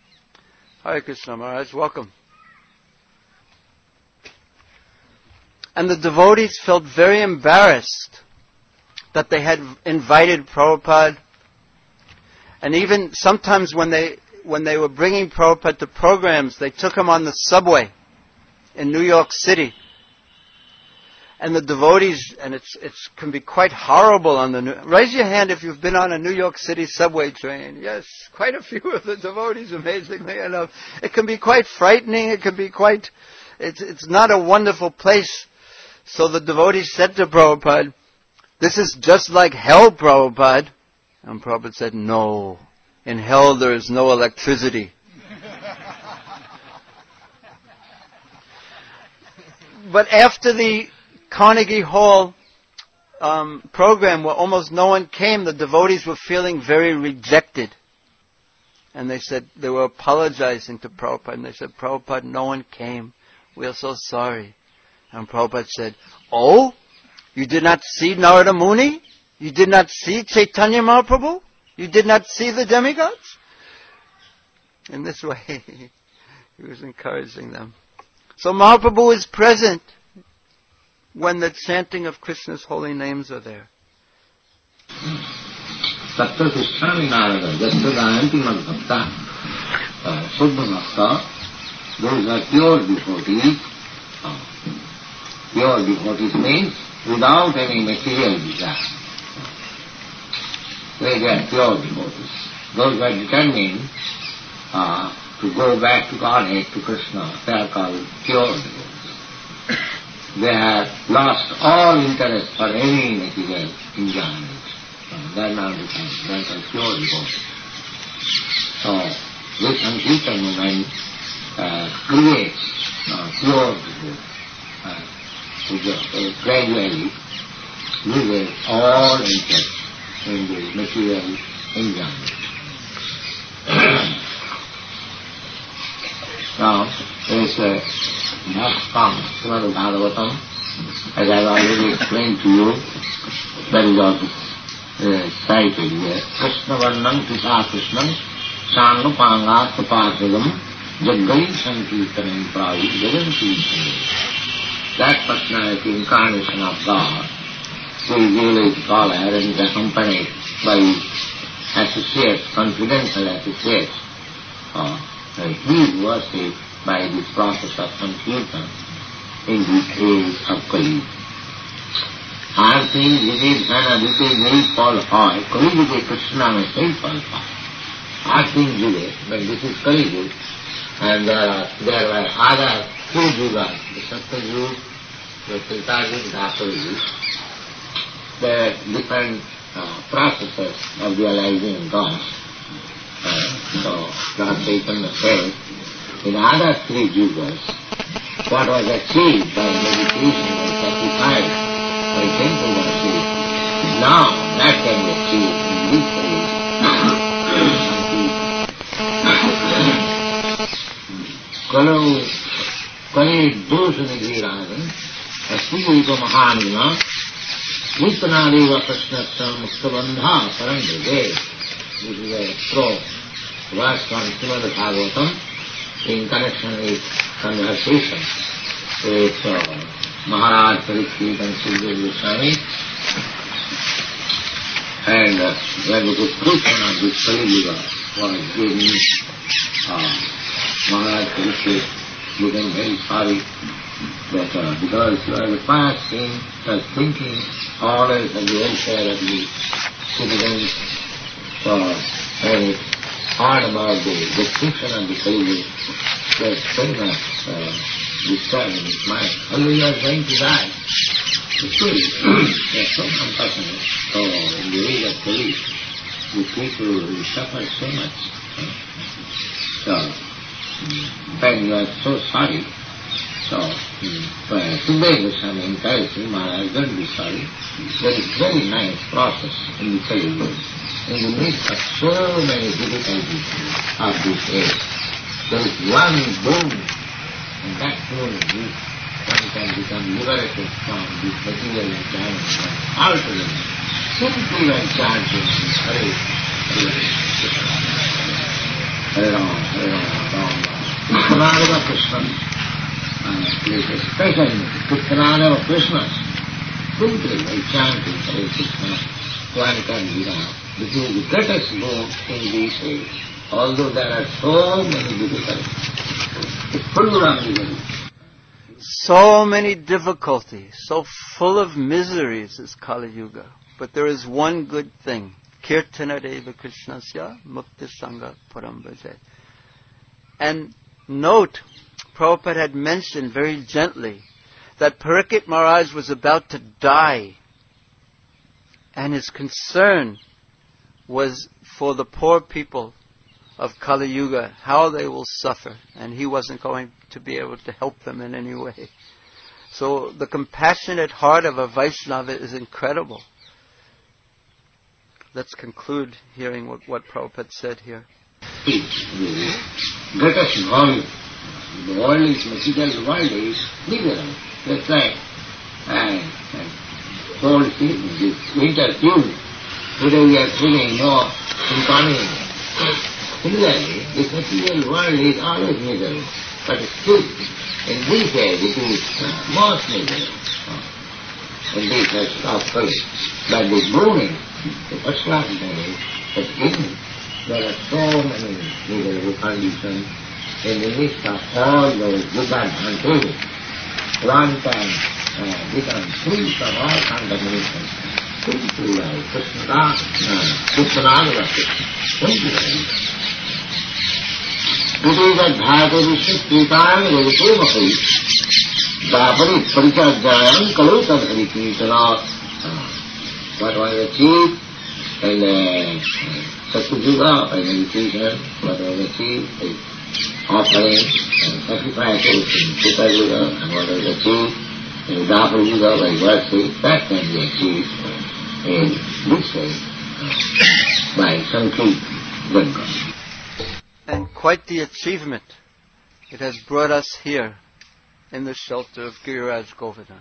Hare Krishna Maharaj, welcome. And the devotees felt very embarrassed that they had invited Prabhupada. And even sometimes when they when they were bringing Prabhupada to programs, they took him on the subway in New York City. And the devotees, and it's it's can be quite horrible on the... New, raise your hand if you've been on a New York City subway train. Yes, quite a few of the devotees, amazingly enough. It can be quite frightening. It can be quite... It's, it's not a wonderful place. So the devotees said to Prabhupada, "This is just like hell, Prabhupada." And Prabhupada said, "No, in hell there is no electricity." But after the Carnegie Hall um, program, where almost no one came, the devotees were feeling very rejected. And they said, they were apologizing to Prabhupada, and they said, "Prabhupada, no one came. We are so sorry." And Prabhupada said, "Oh, you did not see Narada Muni? You did not see Chaitanya Mahaprabhu? You did not see the demigods?" In this way, he was encouraging them. So Mahaprabhu is present when the chanting of Krishna's holy names are there. Sattva Krishnami Narada, Jastradayanti Madhbhakta, Suddha Bhakta, those are pure devotees. Pure devotees means without any material desire. They are pure devotees. Those who are determined uh, to go back to Godhead, to Krishna, they are called pure devotees. They have lost all interest for any material enjoyment. They are not determined. They are called pure devotees. So, this Sankirtan movement uh, creates uh, pure devotees. Uh, uh, gradually loses all interest in the material enjoyment. Now, there is a next song, Srimad Bhagavatam, as I have already explained to you, that is also uh, cited here. Krishna Varnam Krishna Krishnam Sanga Pangat Papadam Jaggai Sankirtanam Pravi Jaganti. That personality, incarnation of God, who is really scholar and is accompanied by associates, confidential associates, uh, he is worshipped by this process of Sankirtan in the age of Kali. Arti Vijay Dhana Vijay Nai Paul Hoy, Kali Vijay Krishna may say Paul Hoy. Arti Vijay, but this is Kali Vijay, and uh, there were other two Yugas, the Satya Yuga, the Treta Yuga, the Dwapara Yuga, the different uh, processes of realizing God. Uh, so, Lord Chaitanya says, in other three yugas, what was achieved by meditation and sacrifice by temple worship, now that can be achieved in this age. Kalau kali dosh nidhi rajan, asliva mahanima, Nityanadeva Krishnasya Muktabandha Sarandhave. This is a pro verse from Srimad Bhagavatam in connection with conversation with uh, Maharaj Parikshit and Sridhar Goswami. And uh, when the description of this Kali Yuga was given, uh, Maharaj Parikshit became very sorry that uh, because you are the past king, was thinking always of the welfare of the citizens, so when it heard about the description of the Kali Yuga, was very much uh, disturbed in his mind. Although you are going to die, still they are so compassionate. So in the age of Kali, the people will suffer so much. So when you are so sorry, so Sridhar Goswami encouraged him, Maharaj, don't be sorry. There is very nice process in the Kali Yuga. In the midst of so many difficulties of this age, there is one boon, and that boon is one can become liberated from this material enjoyment and altogether simply by chanting Hare Krishna. Hare Rama, Hare Rama, Rama Rama. Nityanadeva Krishna, uh, place a special Kirtanada of Krishna. Simply by chanting Hare Krishna, one can be now. This is the greatest mode in these days. Although there are so many difficulties. It's full of misery. So many difficulties, so full of miseries is Kali Yuga. But there is one good thing. Kirtana Deva Krishnasya Mukti Sangha Param Bhaje. And note, Prabhupada had mentioned very gently that Parikshit Maharaj was about to die. And his concern was for the poor people of Kali Yuga, how they will suffer. And he wasn't going to be able to help them in any way. So the compassionate heart of a Vaishnava is incredible. Let's conclude hearing what, what Prabhupada said here. The greatest knowledge, the world is material, the world is miserable. That's like and, and cold season, this winter June. Today we are feeling more inconvenient. Similarly, this material world is always miserable, but still, in this age it is most miserable. In this age of faith, by this booming, the first class knowledge, but in there are so many miserable conditions in the midst of all those good and evil. One can uh, become free from all condemnation. Simply like Krishna, Krishna, simply. It is a dhatu Kripam Rukumaki, Dapari Parikajayam Kalutam Harikirtana. What was achieved in the Satyajuga by meditation, what was achieved is offering and sacrifices in Sitajuga, and what was achieved in Dapari Yuga by worship, that can be achieved in this way by Sankirtan. And quite the achievement. It has brought us here in the shelter of Giriraj Govardhan.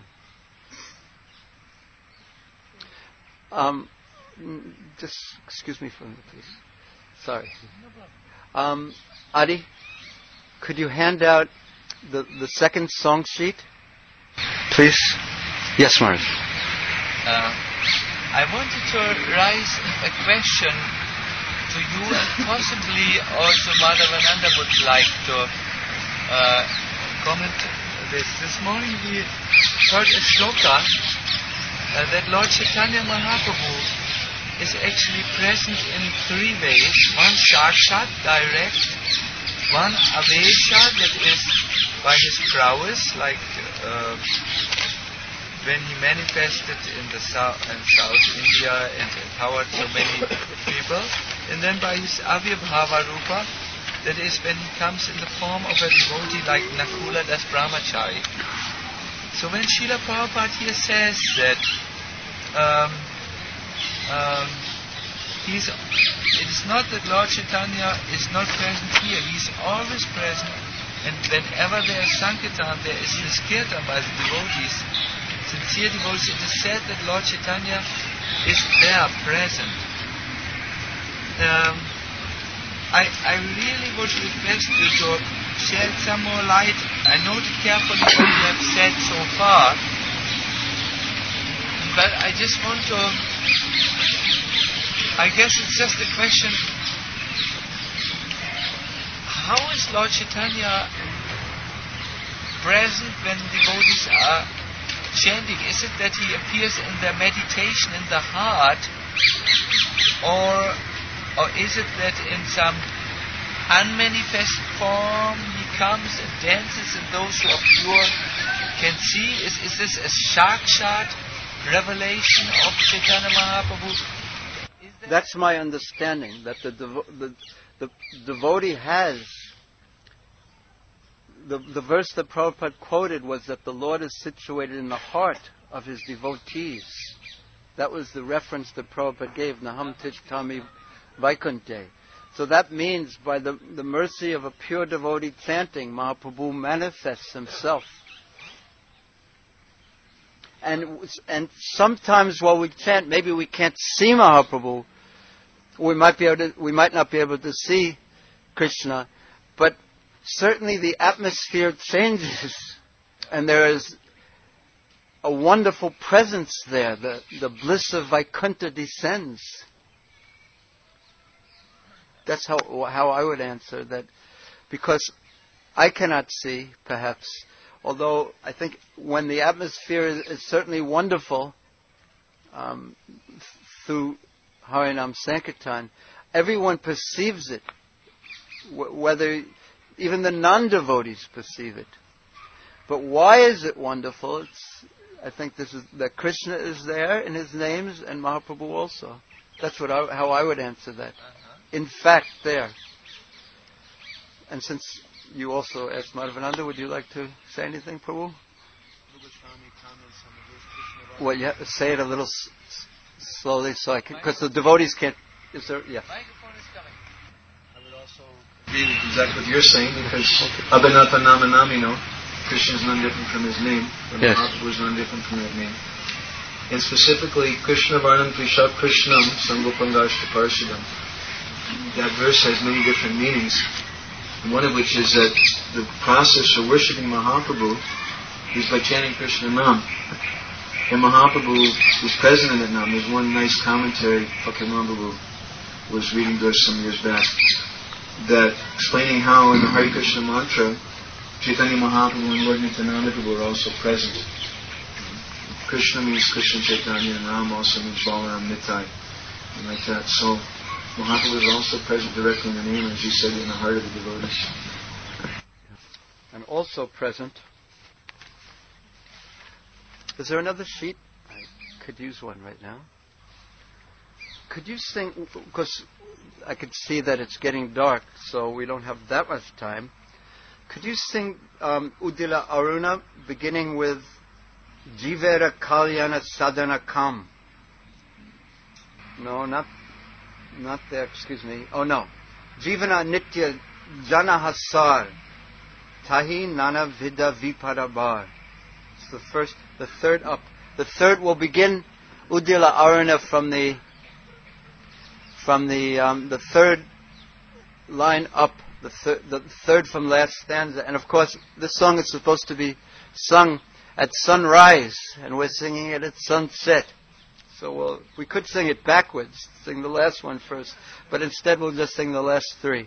Um, just excuse me for a minute, please. Sorry. Um, Adi, could you hand out the, the second song sheet? Please. Yes, Maharaj. Uh, I wanted to raise a question to you, and possibly also Madhavananda would like to uh, comment this. This morning we heard a shloka uh, that Lord Chaitanya Mahaprabhu is actually present in three ways. One sakshat, direct, one avesha, that is by his prowess, like uh, when he manifested in the south and South India and empowered so many people, and then by his avirbhava rupa, that is when he comes in the form of a devotee like Nakula Das Brahmachari. So when Srila Prabhupada here says that um, um, he's, it is not that Lord Chaitanya is not present here, he is always present, and whenever there is Sankirtan, there is this kirtan by the devotees, sincere devotees. It is said that Lord Chaitanya is there, present. Um, I, I really would request you to shed some more light. I noted carefully what you have said so far, but I just want to, I guess it's just a question, how is Lord Chaitanya present when devotees are chanting? Is it that he appears in their meditation in the heart, or or is it that in some unmanifest form he comes and dances and those who are pure can see? Is, is this a sakshat revelation of Chaitanya Mahaprabhu? That That's my understanding, that the, devo- the, the devotee has, the, the verse that Prabhupada quoted was that the Lord is situated in the heart of his devotees. That was the reference that Prabhupada gave, Naham Tijtami Vaikunte. So that means by the, the mercy of a pure devotee chanting, Mahaprabhu manifests himself. And and sometimes while we chant, maybe we can't see Mahaprabhu. We might be able to, we might not be able to see Krishna, but certainly the atmosphere changes and there is a wonderful presence there. The, the bliss of Vaikuntha descends. That's how how I would answer that, because I cannot see, perhaps, although I think when the atmosphere is, is certainly wonderful um, f- through Harinam Sankirtan, everyone perceives it, w- whether even the non-devotees perceive it. But why is it wonderful? It's, I think this is that Krishna is there in his names and Mahaprabhu also. That's what I, how I would answer that. In fact, there. And since you also asked Madhavananda, would you like to say anything, Prabhu? Well, you have to say it a little s- s- slowly, so I can, because the devotees can't. Is there? Yeah. Microphone is coming. I would also agree with exactly what you're saying, because Abhinata Nama Namino, Krishna is none different from his name, and Yes. Mahaprabhu is none different from that name. And specifically, Krishna Varnam Prishat Krishnam Sangopangashta Parshadam. That verse has many different meanings. One of which is that the process of worshipping Mahaprabhu is by chanting Krishna Nam. And Mahaprabhu was present in that Nam. There's one nice commentary Fakir Mahaprabhu was reading to us some years back, that explaining how in the Hare Krishna mantra, Chaitanya Mahaprabhu and Lord Nityananda Prabhu are also present. Krishna means Krishna Chaitanya, and Ram also means Balaram Nitai, and like that. So Mahaprabhu is also present directly in the name, as you said, in the heart of the devotees. And also present. Is there another sheet? I could use one right now. Could you sing, because I could see that it's getting dark, so we don't have that much time. Could you sing um, Udila Aruna, beginning with Jivera Kalyana Sadhana Kam? No, not not there, excuse me. Oh no. Jivana Nitya Jana Hasar Tahi Nana Vida Viparabar. It's the first, the third up. The third will begin Udila Aruna from the from the um, the third line up, the, thir- the third from last stanza. And of course, this song is supposed to be sung at sunrise, and we're singing it at sunset. So we'll, we could sing it backwards, sing the last one first, but instead we'll just sing the last three.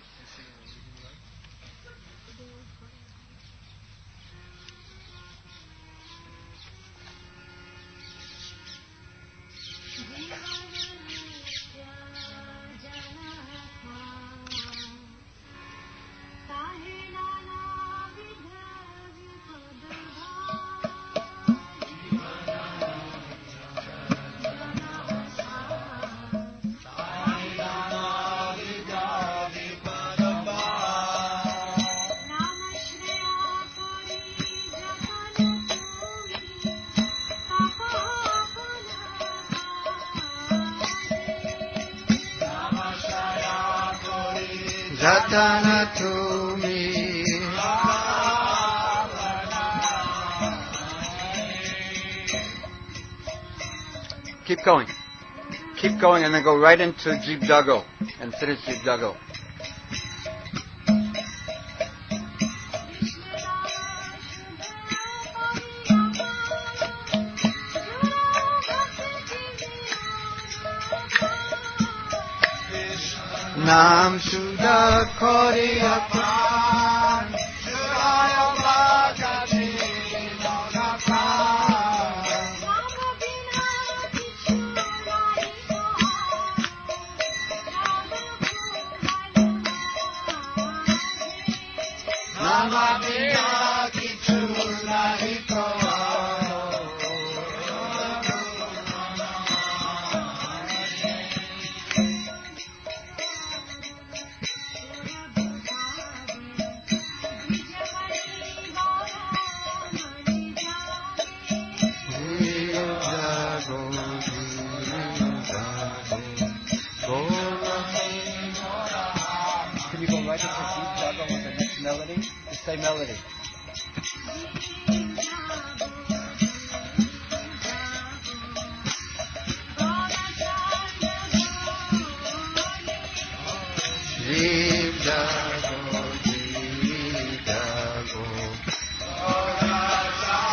Jatana to me. Keep going. Keep going and then go right into Jeev Jago and finish Jeev Jago. Nam Shuddha Koriya Pran Shuraya Bhagati Nona Pran Nama Bina Kichu Nahi Koa. Can you go right into Jeev Jago with the next melody? The same melody. Jeev Jago, Jeev Jago.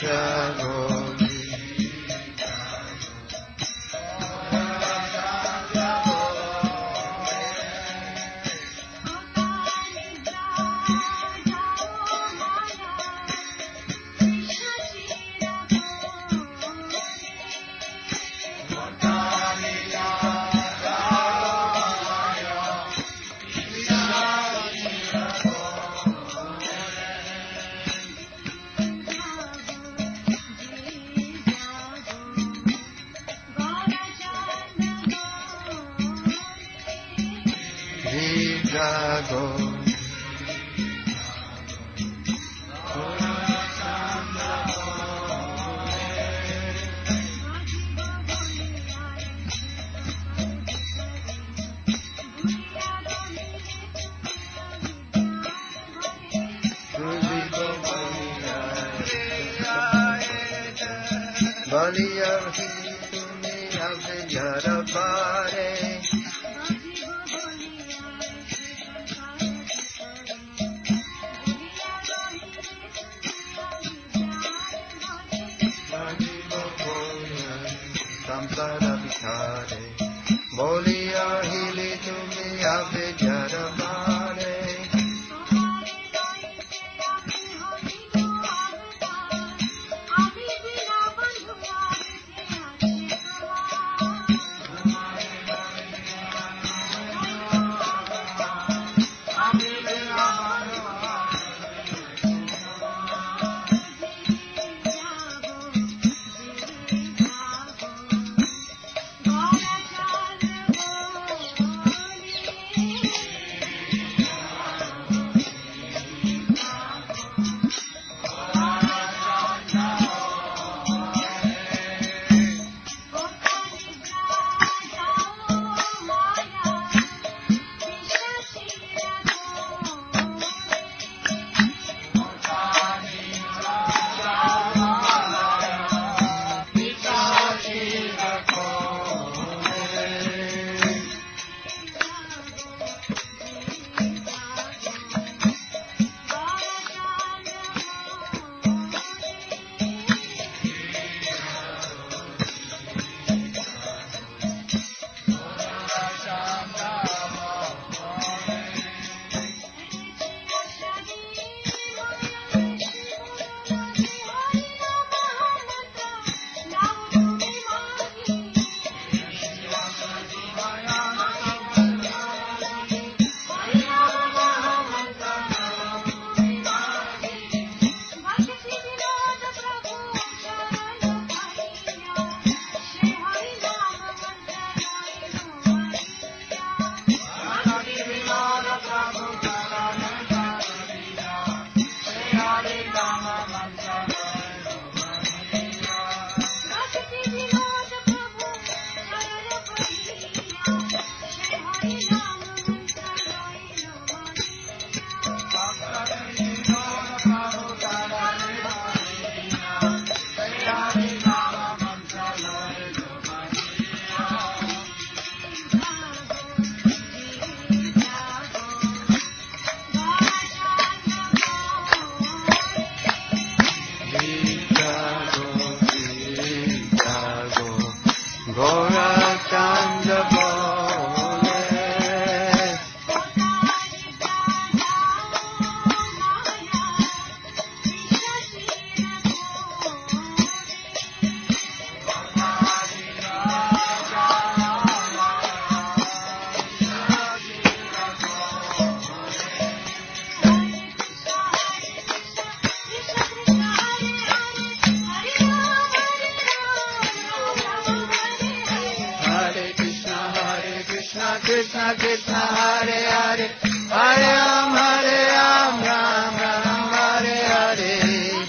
Krishna Krishna Hare Hare Hare Ram Hare Ram Ram Ram Hare Hare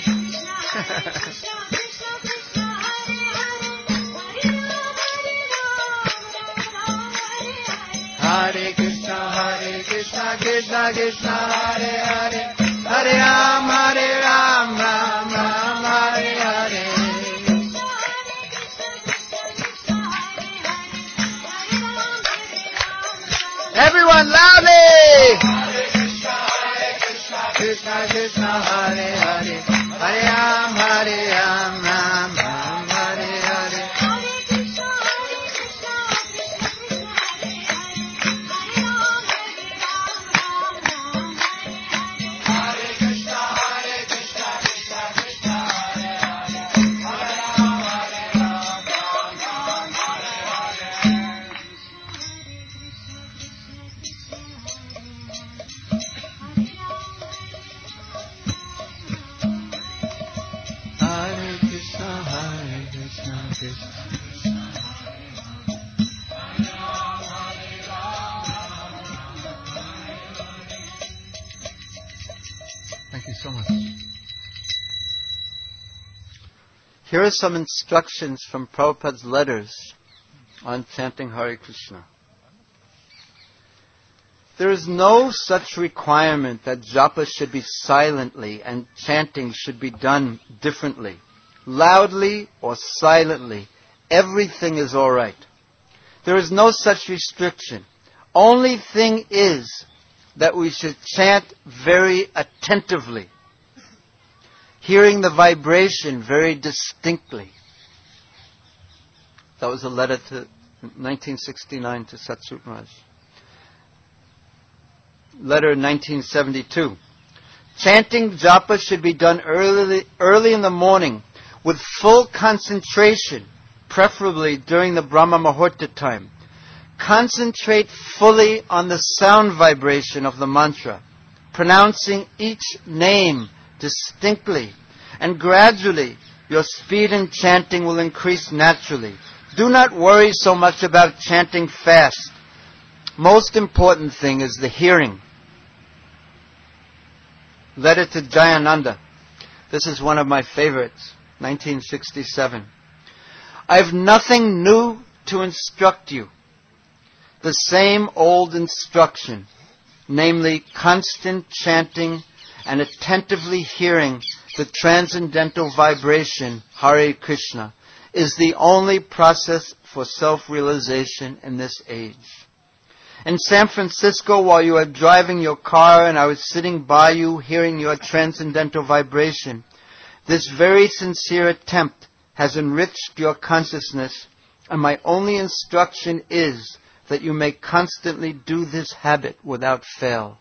Hare Krishna Hare Krishna Krishna Krishna Hare Hare Hare Ram Hare Ram Ram Ram Hare Hare Everyone loudly! Hare Krishna, Hare Krishna, Krishna Krishna, Hare Hare, Hare Ram, Hare Ram. Krishna, Krishna. Thank you so much. Here are some instructions from Prabhupada's letters on chanting Hare Krishna. There is no such requirement that japa should be silently and chanting should be done differently. Loudly or silently, everything is all right. There is no such restriction. Only thing is that we should chant very attentively, hearing the vibration very distinctly. That was a letter to nineteen sixty-nine to Satsut Maharaj. Letter nineteen seventy-two. Chanting japa should be done early, early in the morning with full concentration, preferably during the Brahma Muhurta time. Concentrate fully on the sound vibration of the mantra, pronouncing each name distinctly, and gradually your speed in chanting will increase naturally. Do not worry so much about chanting fast. Most important thing is the hearing. Letter to Jayananda. This is one of my favorites, nineteen sixty-seven. I have nothing new to instruct you. The same old instruction, namely constant chanting and attentively hearing the transcendental vibration, Hare Krishna, is the only process for self-realization in this age. In San Francisco, while you are driving your car and I was sitting by you hearing your transcendental vibration, this very sincere attempt has enriched your consciousness, and my only instruction is that you may constantly do this habit without fail.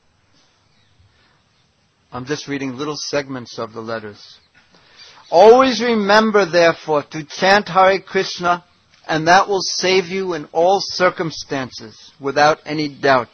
I'm just reading little segments of the letters. Always remember, therefore, to chant Hare Krishna, and that will save you in all circumstances, without any doubt.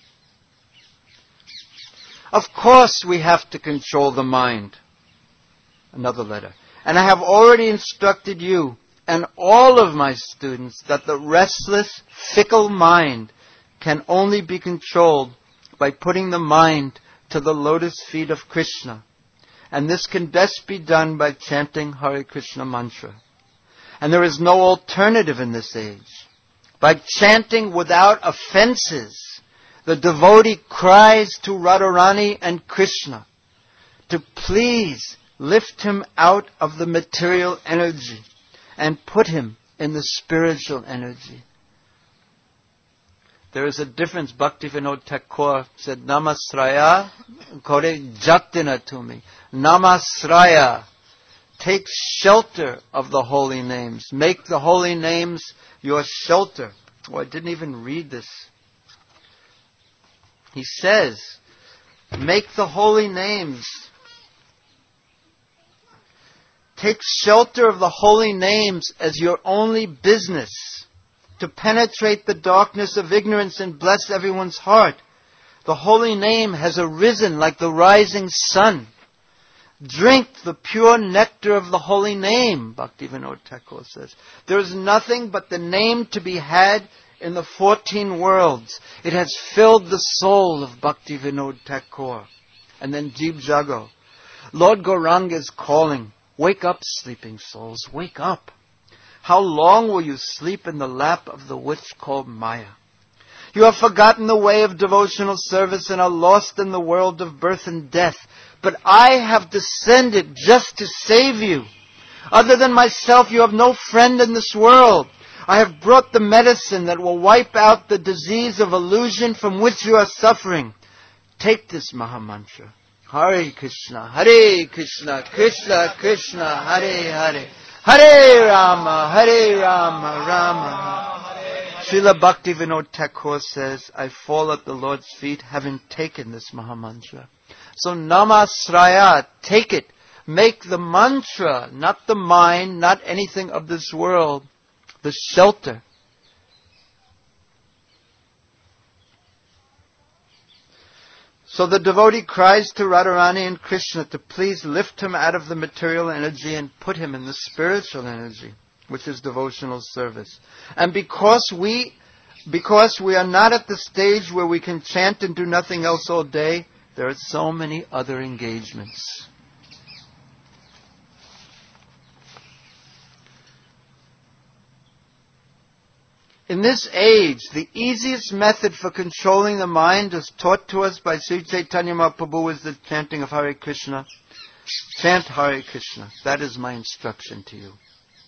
Of course, we have to control the mind. Another letter. And I have already instructed you and all of my students that the restless, fickle mind can only be controlled by putting the mind to the lotus feet of Krishna. And this can best be done by chanting Hare Krishna mantra. And there is no alternative in this age. By chanting without offenses, the devotee cries to Radharani and Krishna to please lift him out of the material energy and put him in the spiritual energy. There is a difference. Bhaktivinoda Thakur said, Namasraya kore jatina to me. Namasraya. Take shelter of the holy names. Make the holy names your shelter. Oh, I didn't even read this. He says, make the holy names. Take shelter of the holy names as your only business to penetrate the darkness of ignorance and bless everyone's heart. The holy name has arisen like the rising sun. Drink the pure nectar of the holy name, Bhaktivinoda Thakur says. There is nothing but the name to be had in the fourteen worlds. It has filled the soul of Bhaktivinoda Thakur. And then Jeev Jago. Lord Gauranga is calling. Wake up, sleeping souls, wake up. How long will you sleep in the lap of the witch called Maya? You have forgotten the way of devotional service and are lost in the world of birth and death. But I have descended just to save you. Other than myself, you have no friend in this world. I have brought the medicine that will wipe out the disease of illusion from which you are suffering. Take this Mahamantra. Hare Krishna, Hare Krishna, Krishna Krishna, Hare Hare, Hare Rama, Hare Rama, Rama Hare. Srila Bhaktivinoda Thakur says, I fall at the Lord's feet having taken this Mahamantra. So Namasraya, take it. Make the mantra, not the mind, not anything of this world, the shelter. So the devotee cries to Radharani and Krishna to please lift him out of the material energy and put him in the spiritual energy. which is devotional service. And because we, because we are not at the stage where we can chant and do nothing else all day, there are so many other engagements. In this age, the easiest method for controlling the mind as taught to us by Sri Chaitanya Mahaprabhu is the chanting of Hare Krishna. Chant Hare Krishna. That is my instruction to you.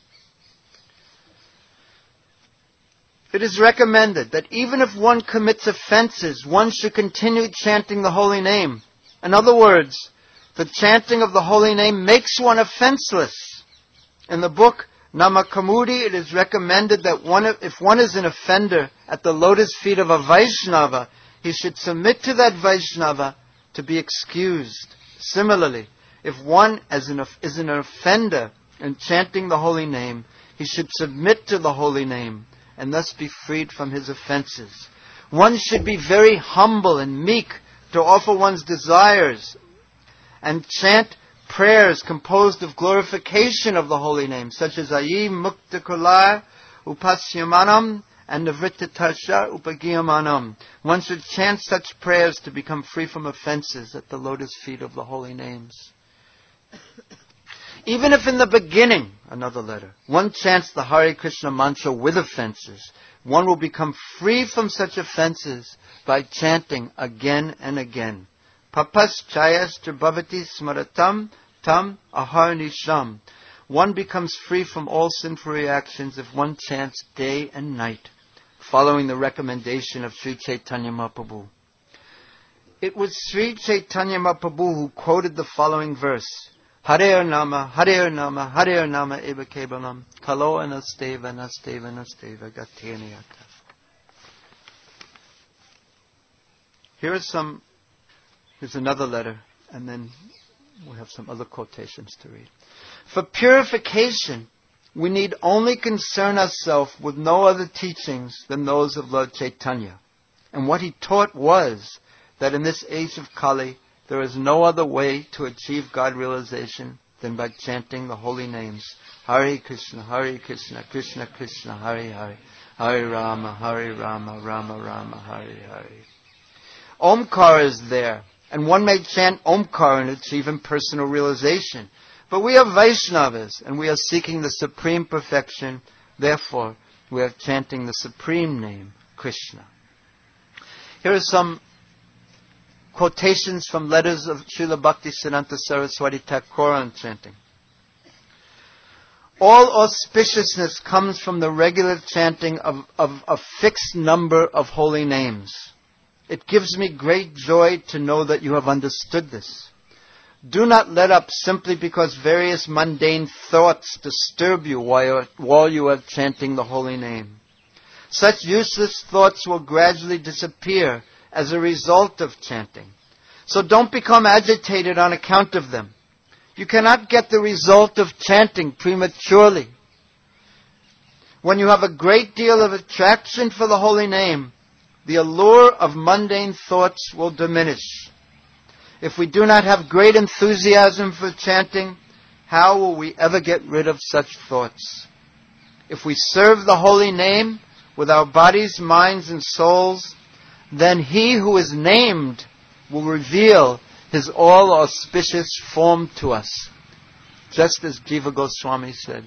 It is recommended that even if one commits offenses, one should continue chanting the holy name. In other words, the chanting of the holy name makes one offenseless. In the book Namakamudi, it is recommended that one, if one is an offender at the lotus feet of a Vaishnava, he should submit to that Vaishnava to be excused. Similarly, if one is an, is an offender in chanting the holy name, he should submit to the holy name and thus be freed from his offenses. One should be very humble and meek to offer one's desires and chant prayers composed of glorification of the holy name, such as Ayi Mukta Kular Upasyamanam and Navrittatasha Upagiyamanam. One should chant such prayers to become free from offenses at the lotus feet of the holy names. Even if in the beginning, another letter, one chants the Hare Krishna mantra with offenses, one will become free from such offenses by chanting again and again. Papas chayas bhavati smaratam tam aharnisham. One becomes free from all sinful reactions if one chants day and night, following the recommendation of Sri Chaitanya Mahaprabhu. It was Sri Chaitanya Mahaprabhu who quoted the following verse: Hare Nama, Hare Nama, Hare Nama eva kevalam, kalo anasteva, nasteva, nasteva, gateniyata. Here are some, here's another letter, and then we'll have some other quotations to read. For purification, we need only concern ourselves with no other teachings than those of Lord Chaitanya. And what he taught was that in this age of Kali, there is no other way to achieve God realization than by chanting the holy names. Hare Krishna, Hare Krishna, Krishna Krishna, Hare Hare, Hare Rama, Hare Rama, Rama Rama, Hare Hare. Omkar is there, and one may chant Omkar and achieve impersonal realization. But we are Vaishnavas, and we are seeking the supreme perfection. Therefore, we are chanting the supreme name, Krishna. Here are some quotations from letters of Srila Bhaktisiddhanta Saraswati Thakur on chanting. All auspiciousness comes from the regular chanting of, of a fixed number of holy names. It gives me great joy to know that you have understood this. Do not let up simply because various mundane thoughts disturb you while, while you are chanting the holy name. Such useless thoughts will gradually disappear as a result of chanting. So don't become agitated on account of them. You cannot get the result of chanting prematurely. When you have a great deal of attraction for the holy name, the allure of mundane thoughts will diminish. If we do not have great enthusiasm for chanting, how will we ever get rid of such thoughts? If we serve the holy name with our bodies, minds, and souls, then he who is named will reveal his all-auspicious form to us, just as Jiva Goswami said.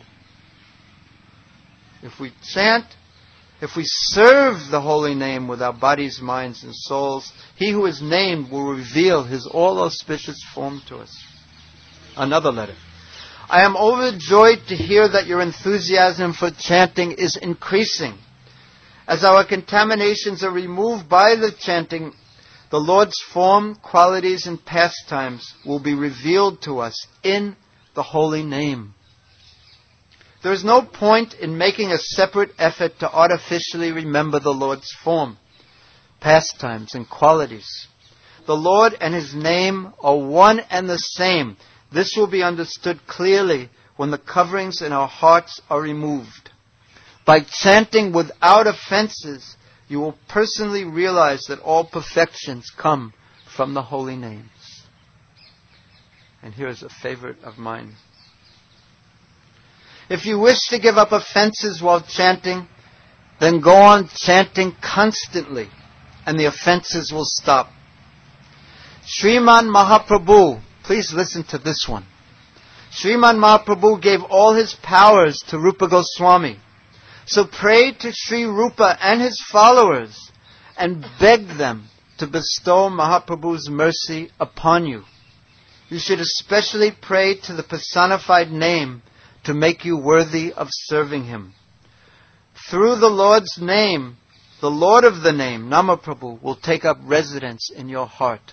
If we chant, if we serve the holy name with our bodies, minds, and souls, he who is named will reveal his all-auspicious form to us. Another letter. I am overjoyed to hear that your enthusiasm for chanting is increasing. As our contaminations are removed by the chanting, the Lord's form, qualities, and pastimes will be revealed to us in the holy name. There is no point in making a separate effort to artificially remember the Lord's form, pastimes, and qualities. The Lord and His name are one and the same. This will be understood clearly when the coverings in our hearts are removed. By chanting without offenses, you will personally realize that all perfections come from the holy names. And here's a favorite of mine. If you wish to give up offenses while chanting, then go on chanting constantly, and the offenses will stop. Sriman Mahaprabhu, please listen to this one. Sriman Mahaprabhu gave all his powers to Rupa Goswami. So pray to Sri Rupa and his followers and beg them to bestow Mahaprabhu's mercy upon you. You should especially pray to the personified name to make you worthy of serving him. Through the Lord's name, the Lord of the name, Namaprabhu, will take up residence in your heart.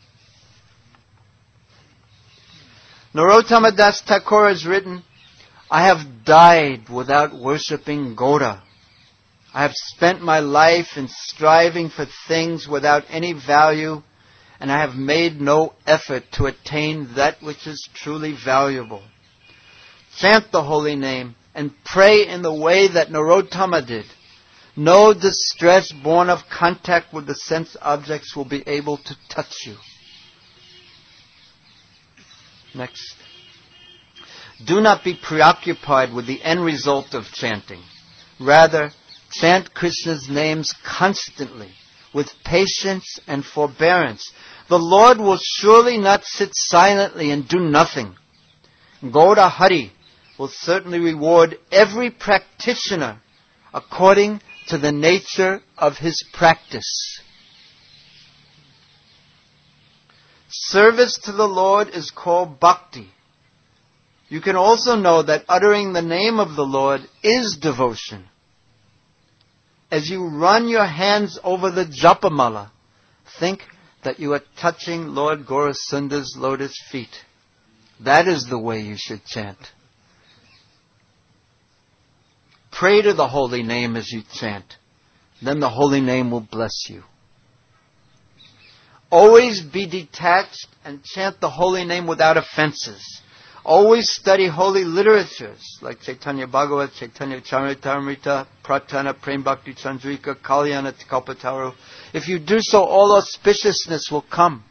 Narottama Das Thakur has written, I have died without worshipping Gauda. I have spent my life in striving for things without any value, and I have made no effort to attain that which is truly valuable. Chant the holy name and pray in the way that Narottama did. No distress born of contact with the sense objects will be able to touch you. Next. Do not be preoccupied with the end result of chanting. Rather, chant Krishna's names constantly, with patience and forbearance. The Lord will surely not sit silently and do nothing. Gauda Hari will certainly reward every practitioner according to the nature of his practice. Service to the Lord is called bhakti. You can also know that uttering the name of the Lord is devotion. As you run your hands over the japamala, think that you are touching Lord Gaurasundar's lotus feet. That is the way you should chant. Pray to the holy name as you chant. Then the holy name will bless you. Always be detached and chant the holy name without offenses. Always study holy literatures like Chaitanya Bhagavat, Chaitanya Charitamrita, Pratana, Prem Bhakti Chandrika, Kalyana Kalpataru. If you do so, all auspiciousness will come.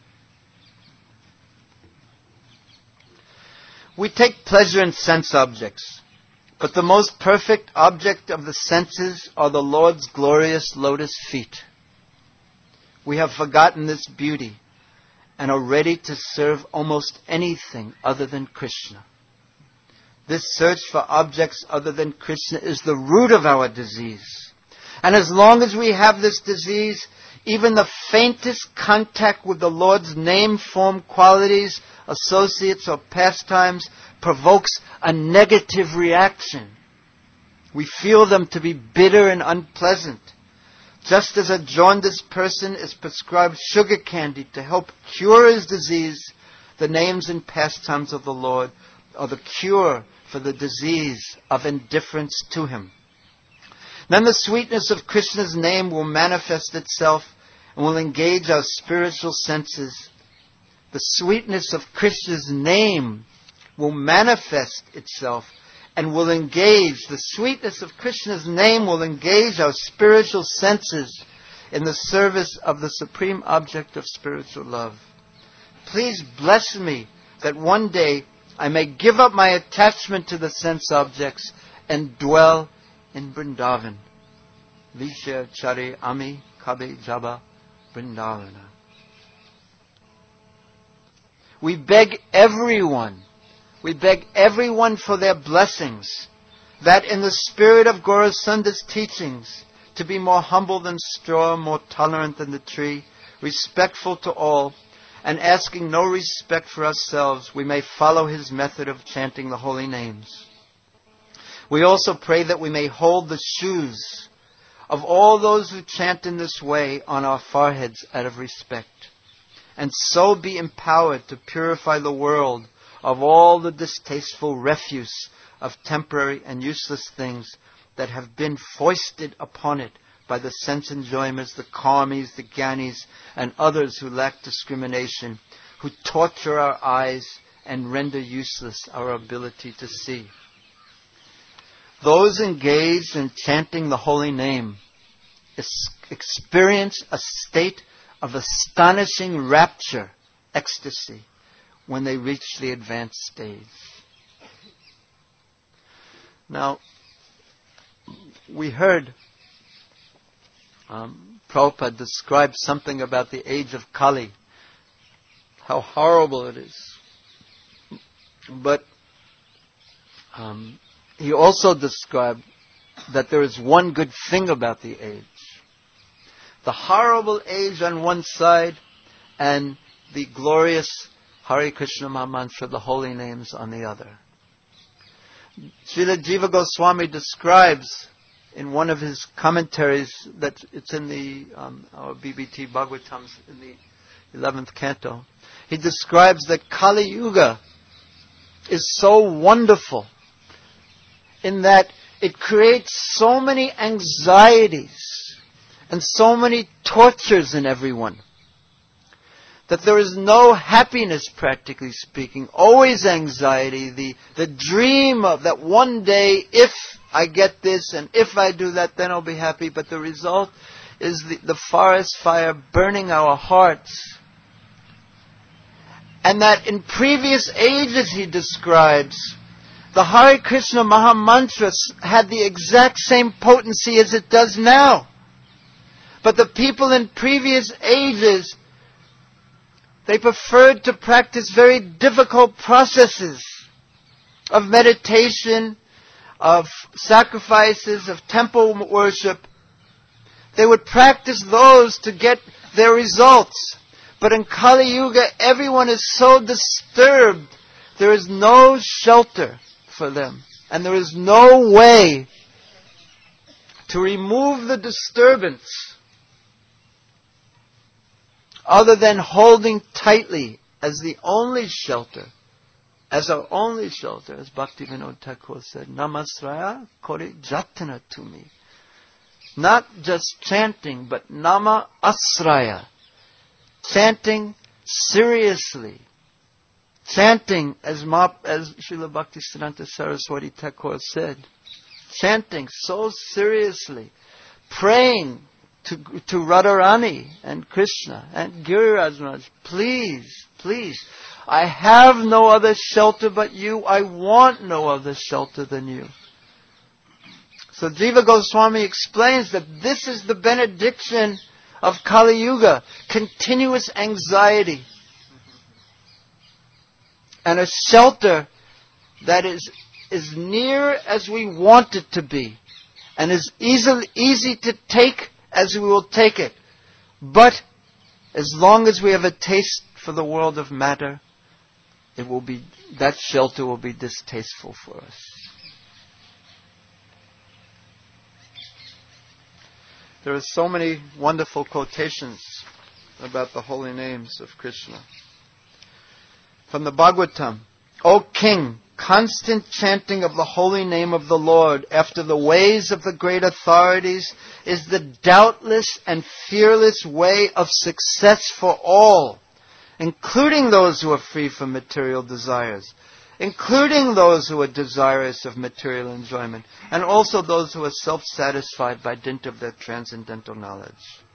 We take pleasure in sense objects, but the most perfect object of the senses are the Lord's glorious lotus feet. We have forgotten this beauty and are ready to serve almost anything other than Krishna. This search for objects other than Krishna is the root of our disease. And as long as we have this disease, even the faintest contact with the Lord's name, form, qualities, associates, or pastimes provokes a negative reaction. We feel them to be bitter and unpleasant. Just as a jaundiced person is prescribed sugar candy to help cure his disease, the names and pastimes of the Lord are the cure for the disease of indifference to him. Then the sweetness of Krishna's name will manifest itself and will engage our spiritual senses. The sweetness of Krishna's name will manifest itself and will engage, the sweetness of Krishna's name will engage our spiritual senses in the service of the supreme object of spiritual love. Please bless me that one day I may give up my attachment to the sense objects and dwell in Vrindavan. Visha Chari Ami Kabe Jaba Vrindavana. We beg everyone We beg everyone for their blessings, that in the spirit of Gaurasundar's teachings, to be more humble than straw, more tolerant than the tree, respectful to all, and asking no respect for ourselves, we may follow his method of chanting the holy names. We also pray that we may hold the shoes of all those who chant in this way on our foreheads out of respect, and so be empowered to purify the world of all the distasteful refuse of temporary and useless things that have been foisted upon it by the sense enjoyments, the karmis, the gyanis, and others who lack discrimination, who torture our eyes and render useless our ability to see. Those engaged in chanting the holy name experience a state of astonishing rapture, ecstasy, when they reach the advanced stage. Now, we heard um, Prabhupada describe something about the age of Kali, how horrible it is. But um, he also described that there is one good thing about the age. The horrible age on one side and the glorious Hare Krishna Mahamantra, the holy names, on the other. Srila Jiva Goswami describes in one of his commentaries, that it's in the um, our B B T Bhagavatams in the eleventh canto, he describes that Kali Yuga is so wonderful in that it creates so many anxieties and so many tortures in everyone that there is no happiness, practically speaking, always anxiety, the, the dream of that one day, if I get this and if I do that, then I'll be happy. But the result is the, the forest fire burning our hearts. And that in previous ages, he describes, the Hare Krishna Mahamantra had the exact same potency as it does now. But the people in previous ages, they preferred to practice very difficult processes of meditation, of sacrifices, of temple worship. They would practice those to get their results. But in Kali Yuga, everyone is so disturbed, there is no shelter for them. And there is no way to remove the disturbance other than holding tightly as the only shelter, as our only shelter, as Bhaktivinoda Thakur said, Namasraya Kori Jatana to me. Not just chanting, but Nama Asraya. Chanting seriously. Chanting, as, Ma, as Srila Bhaktisiddhanta Saraswati Thakur said, chanting so seriously, praying to, to Radharani and Krishna and Giriraj Maharaj, please, please, I have no other shelter but you. I want no other shelter than you. So Jiva Goswami explains that this is the benediction of Kali Yuga, continuous anxiety. And a shelter that is as near as we want it to be, and as easily, easy to take as we will take it. But as long as we have a taste for the world of matter, it will be, that shelter will be distasteful for us. There are so many wonderful quotations about the holy names of Krishna. From the Bhagavatam, O King, constant chanting of the holy name of the Lord after the ways of the great authorities is the doubtless and fearless way of success for all, including those who are free from material desires, including those who are desirous of material enjoyment, and also those who are self-satisfied by dint of their transcendental knowledge.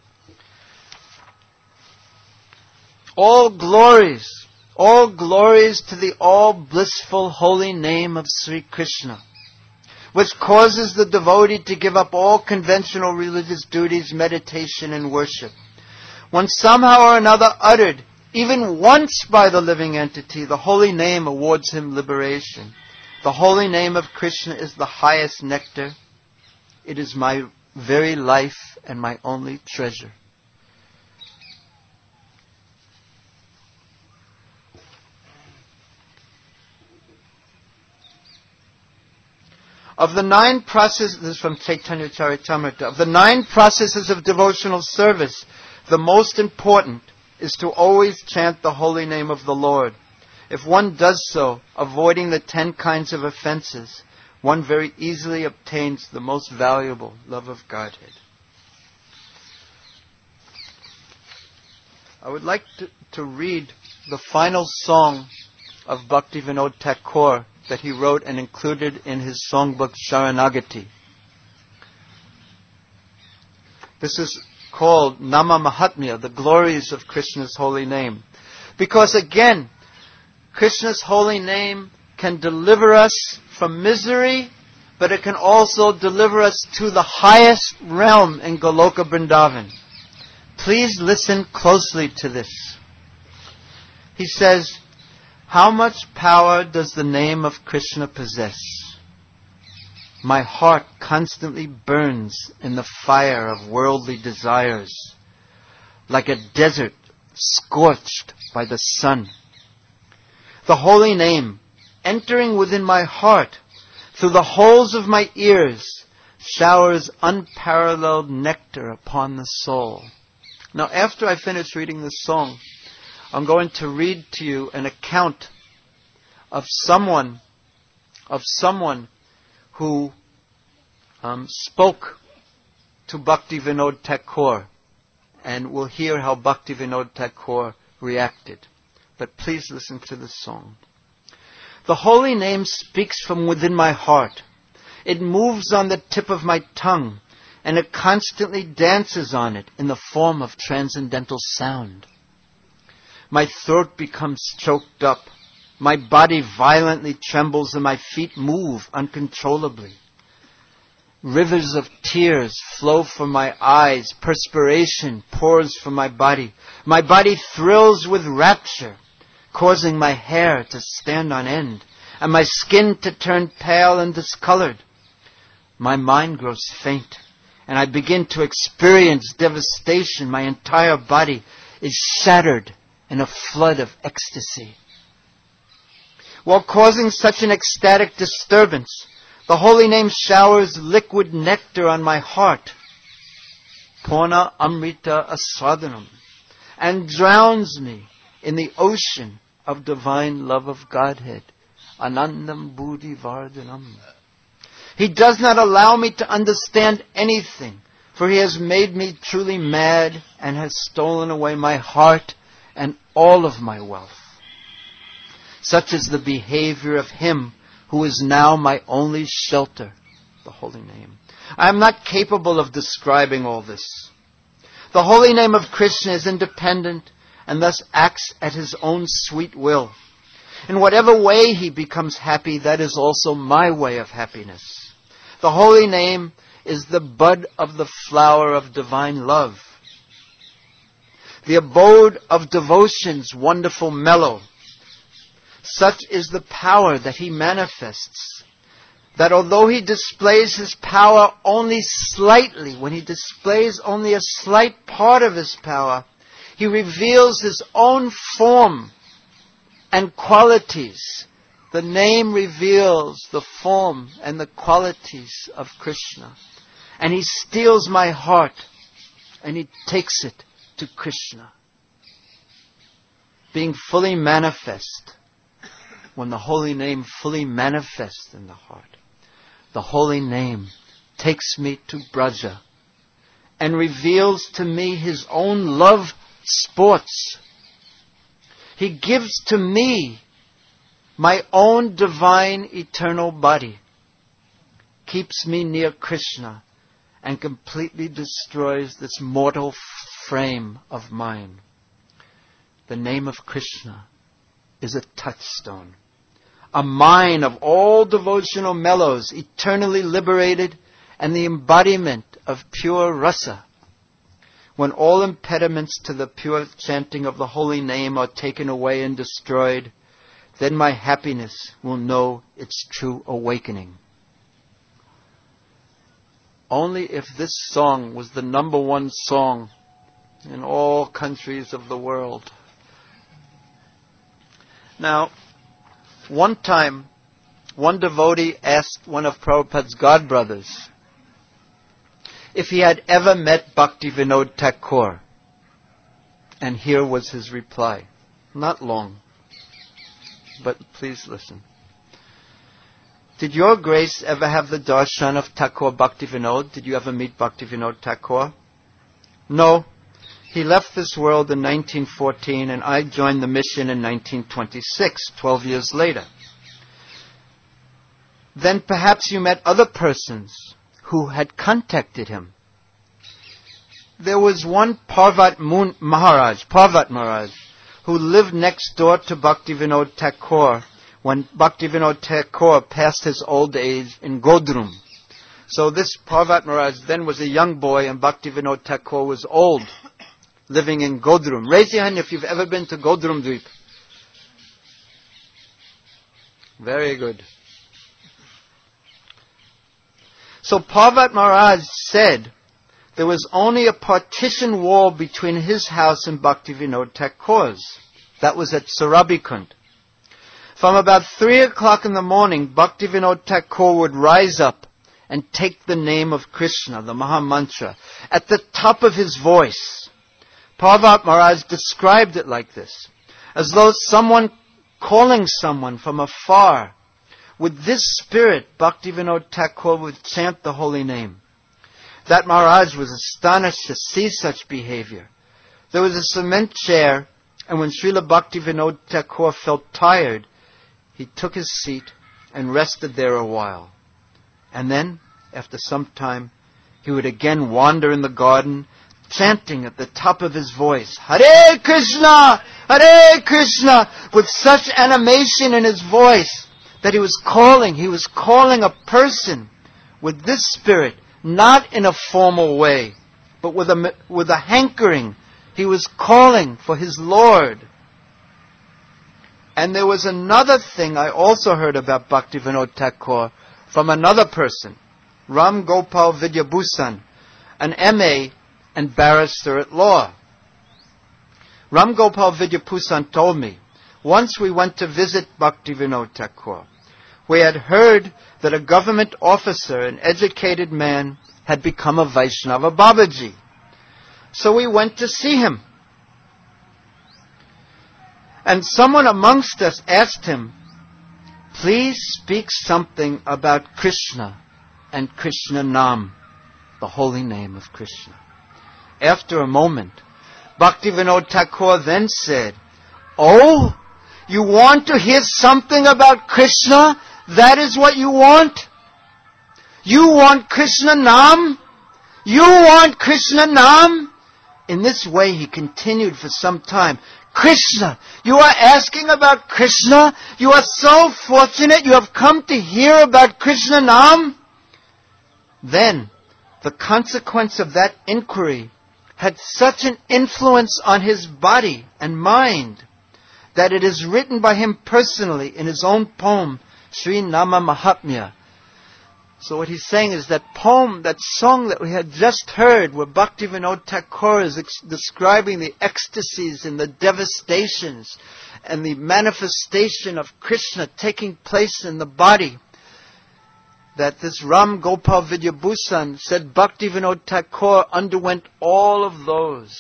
All glories, all glories to the all-blissful holy name of Sri Krishna, which causes the devotee to give up all conventional religious duties, meditation, and worship. When somehow or another uttered, even once by the living entity, the holy name awards him liberation. The holy name of Krishna is the highest nectar. It is my very life and my only treasure. Of the nine processes, this is from Chaitanya Charitamrita, of the nine processes of devotional service, the most important is to always chant the holy name of the Lord. If one does so, avoiding the ten kinds of offenses, one very easily obtains the most valuable love of Godhead. I would like to, to read the final song of Bhaktivinoda Thakur that he wrote and included in his songbook Sharanagati. This is called Nama Mahatmya, the glories of Krishna's holy name. Because again, Krishna's holy name can deliver us from misery but it can also deliver us to the highest realm in Goloka Vrindavan. Please listen closely to this. He says, how much power does the name of Krishna possess? My heart constantly burns in the fire of worldly desires, like a desert scorched by the sun. The holy name, entering within my heart, through the holes of my ears, showers unparalleled nectar upon the soul. Now, after I finish reading this song, I'm going to read to you an account of someone, of someone who um, spoke to Bhaktivinoda Thakur, and we'll hear how Bhaktivinoda Thakur reacted. But please listen to this song. The holy name speaks from within my heart. It moves on the tip of my tongue, and it constantly dances on it in the form of transcendental sound. My throat becomes choked up. My body violently trembles and my feet move uncontrollably. Rivers of tears flow from my eyes. Perspiration pours from my body. My body thrills with rapture, causing my hair to stand on end and my skin to turn pale and discolored. My mind grows faint and I begin to experience devastation. My entire body is shattered in a flood of ecstasy. While causing such an ecstatic disturbance, the holy name showers liquid nectar on my heart, Purna Amrita Aswadanam, and drowns me in the ocean of divine love of Godhead, Anandam Buddhi Vardhanam. He does not allow me to understand anything, for he has made me truly mad and has stolen away my heart and all of my wealth. Such is the behavior of him who is now my only shelter, the holy name. I am not capable of describing all this. The holy name of Krishna is independent and thus acts at his own sweet will. In whatever way he becomes happy, that is also my way of happiness. The holy name is the bud of the flower of divine love, the abode of devotion's wonderful mellow. Such is the power that he manifests, that although he displays his power only slightly, when he displays only a slight part of his power, he reveals his own form and qualities. The name reveals the form and the qualities of Krishna. And he steals my heart and he takes it to Krishna. Being fully manifest, when the holy name fully manifests in the heart, the holy name takes me to Braja and reveals to me his own love sports. He gives to me my own divine eternal body, keeps me near Krishna, and completely destroys this mortal frame of mine. The name of Krishna is a touchstone, a mine of all devotional mellows, eternally liberated, and the embodiment of pure rasa. When all impediments to the pure chanting of the holy name are taken away and destroyed, then my happiness will know its true awakening. Only if this song was the number one song in all countries of the world. Now, one time, one devotee asked one of Prabhupada's godbrothers if he had ever met Bhaktivinoda Thakur. And here was his reply. Not long, but please listen. Did your grace ever have the darshan of Thakur Bhaktivinoda? Did you ever meet Bhaktivinoda Thakur? No. He left this world in nineteen fourteen and I joined the mission in nineteen twenty-six, twelve years later. Then perhaps you met other persons who had contacted him. There was one Parvat Mun Maharaj, Parvat Maharaj, who lived next door to Bhaktivinoda Thakur when Bhaktivinoda Thakur passed his old age in Godrum. So this Parvat Maharaj then was a young boy and Bhaktivinoda Thakur was old, living in Godrum. Raise your hand if you've ever been to Godrum Dweep. Very good. So Parvat Maharaj said there was only a partition wall between his house and Bhaktivinoda Thakur's. That was at Surabhikund. From about three o'clock in the morning, Bhaktivinoda Thakur would rise up and take the name of Krishna, the Maha Mantra, at the top of his voice. Parvat Maharaj described it like this, as though someone calling someone from afar. With this spirit, Bhaktivinoda Thakur would chant the holy name. That Maharaj was astonished to see such behavior. There was a cement chair, and when Srila Bhaktivinoda Thakur felt tired, he took his seat and rested there a while. And then, after some time, he would again wander in the garden, chanting at the top of his voice, Hare Krishna! Hare Krishna! With such animation in his voice that he was calling, he was calling a person with this spirit, not in a formal way, but with a, with a hankering. He was calling for his Lord. And there was another thing I also heard about Bhaktivinoda Thakur from another person, Ram Gopal Vidyabhusan, an M A and barrister at law. Ram Gopal Vidyabhusan told me, once we went to visit Bhaktivinoda Thakur. We had heard that a government officer, an educated man, had become a Vaishnava Babaji. So we went to see him. And someone amongst us asked him, please speak something about Krishna and Krishna Nam, the holy name of Krishna. After a moment, Bhaktivinoda Thakur then said, oh, you want to hear something about Krishna? That is what you want? You want Krishna Nam? You want Krishna Nam? In this way he continued for some time. Krishna, you are asking about Krishna? You are so fortunate you have come to hear about Krishna Nam? Then, the consequence of that inquiry had such an influence on his body and mind that it is written by him personally in his own poem, Sri Nama Mahatmya. So what he's saying is that poem, that song that we had just heard, where Bhaktivinoda Thakur is ex- describing the ecstasies and the devastations and the manifestation of Krishna taking place in the body, that this Ram Gopal Vidyabhusan said Bhaktivinoda Thakur underwent all of those.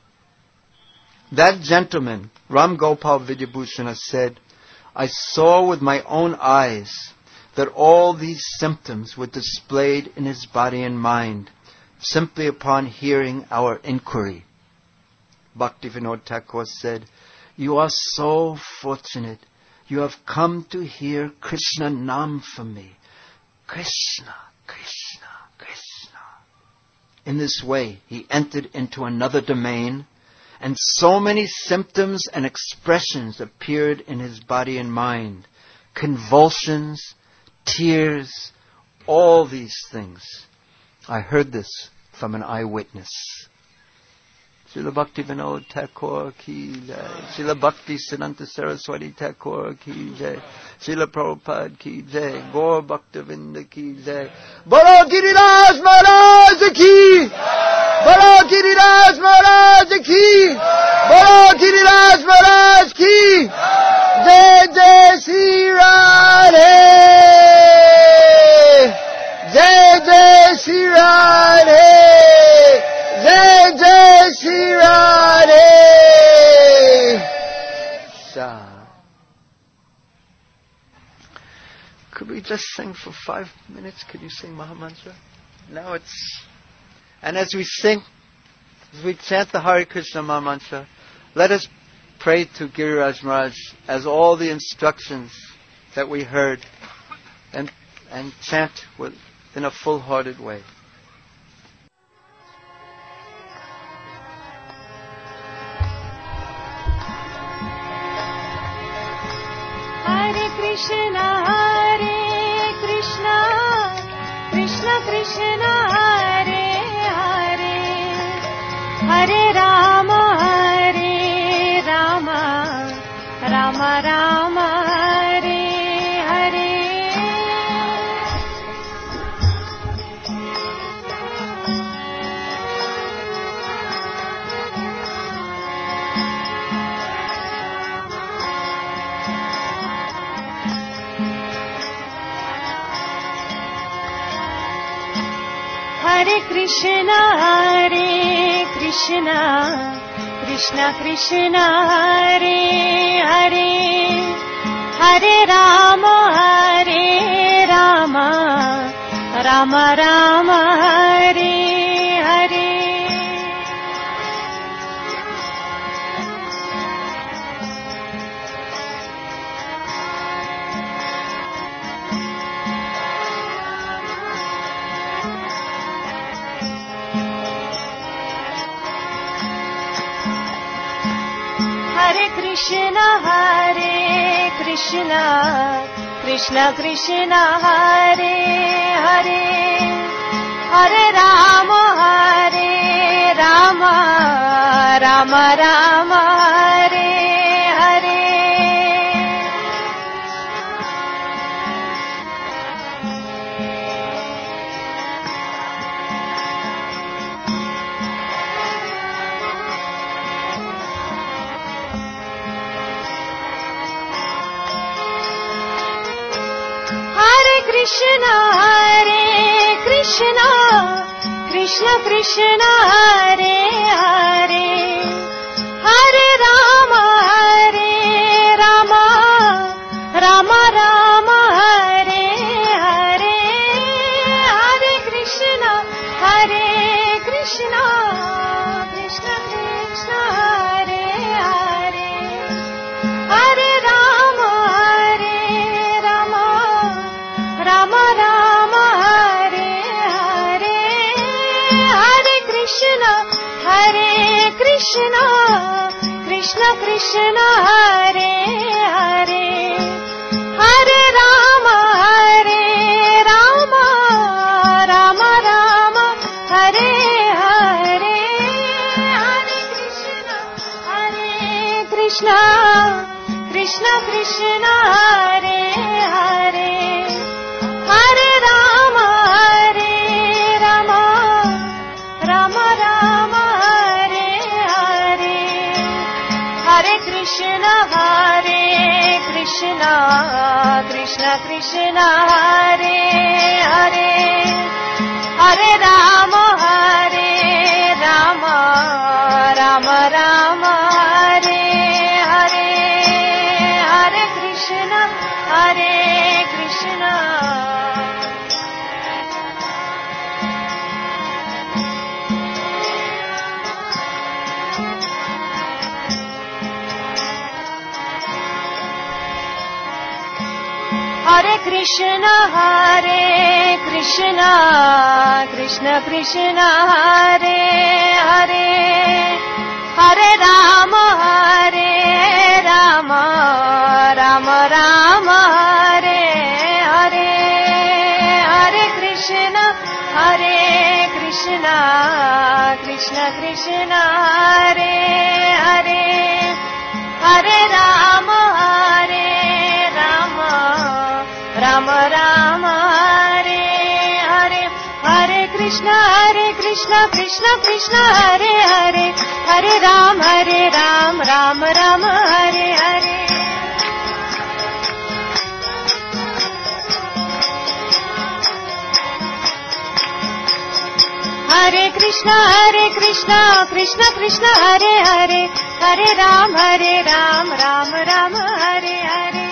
That gentleman, Ram Gopal Vidyabhusan, said, I saw with my own eyes that all these symptoms were displayed in his body and mind simply upon hearing our inquiry. Bhaktivinoda Thakur said, you are so fortunate. You have come to hear Krishna Nam from me. Krishna, Krishna, Krishna. In this way, he entered into another domain, and so many symptoms and expressions appeared in his body and mind. Convulsions, tears, all these things. I heard this from an eyewitness. Srila Bhaktivinoda Thakur ki jai. Srila Bhakti Siddhanta Saraswati Thakur ki jai. Srila Prabhupada ki jai. Gaur Bhaktavinda ki jai. Bolo Giriraj Maharaj ki! Bolo Giriraj Maharaj ki! Bolo Giriraj Maharaj ki! Jai Jai Sri Radhe! Jai Jai Sri Radhe! Jai Jai Sri Radhe! Sa. Could we just sing for five minutes? Could you sing Mahamantra? Now it's... And as we sing, as we chant the Hare Krishna Mahamantra, let us pray to Giriraj Maharaj as all the instructions that we heard, and and chant with, in a full-hearted way. Hare Krishna Krishna Hare Krishna Krishna Krishna Hare Hare Hare Rama Hare Rama Rama Rama Hare Hare Hare Krishna Hare Krishna Krishna Krishna Hare Hare Hare Rama Hare Rama Rama Rama Hare Hare Hare Krishna Hare Krishna Krishna Krishna Hare Hare Hare Rama Hare Rama Rama Rama Hare Hare Hare Krishna Hare Krishna Krishna Krishna Hare Hare Hare Rama Hare Rama Rama Rama Hare Hare Hare Krishna Hare Krishna Krishna Krishna Hare Hare Hare Rama Hare Rama Rama Rama Hare Hare Hare Krishna Hare Krishna Krishna Krishna Hare Hare Hare Rama Hare Rama Rama Rama Hare Hare Hare Krishna Hare Krishna Krishna Krishna Hare Hare Hare Rama Hare Rama Rama Rama Hare Hare Hare Krishna Hare Krishna Krishna Krishna Hare Hare Hare Rama Hare Rama Rama Rama Hare Hare Hare Krishna Hare Krishna Hare Krishna Hare Krishna Krishna Krishna Hare Hare Hare Rama Hare Rama Rama Rama Hare Hare Hare Krishna Hare Krishna Krishna Krishna Hare Hare Hare Rama Hare Rama Rama Rama Hare Hare Hare Krishna Hare Krishna Krishna Krishna Hare Hare Hare Ram Hare Ram Ram Ram Hare Hare Hare Krishna Hare Krishna Krishna Krishna Hare Hare Hare Ram Hare Ram Ram Ram Hare Hare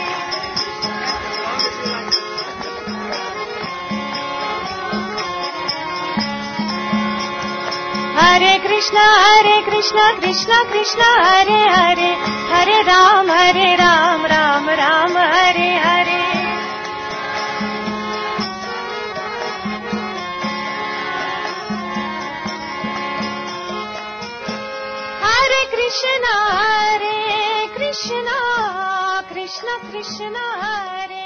Hare Krishna Hare Krishna Krishna Krishna Hare Hare Hare Ram Hare Ram Ram Ram Hare Hare Hare Krishna Hare Krishna Krishna Krishna Hare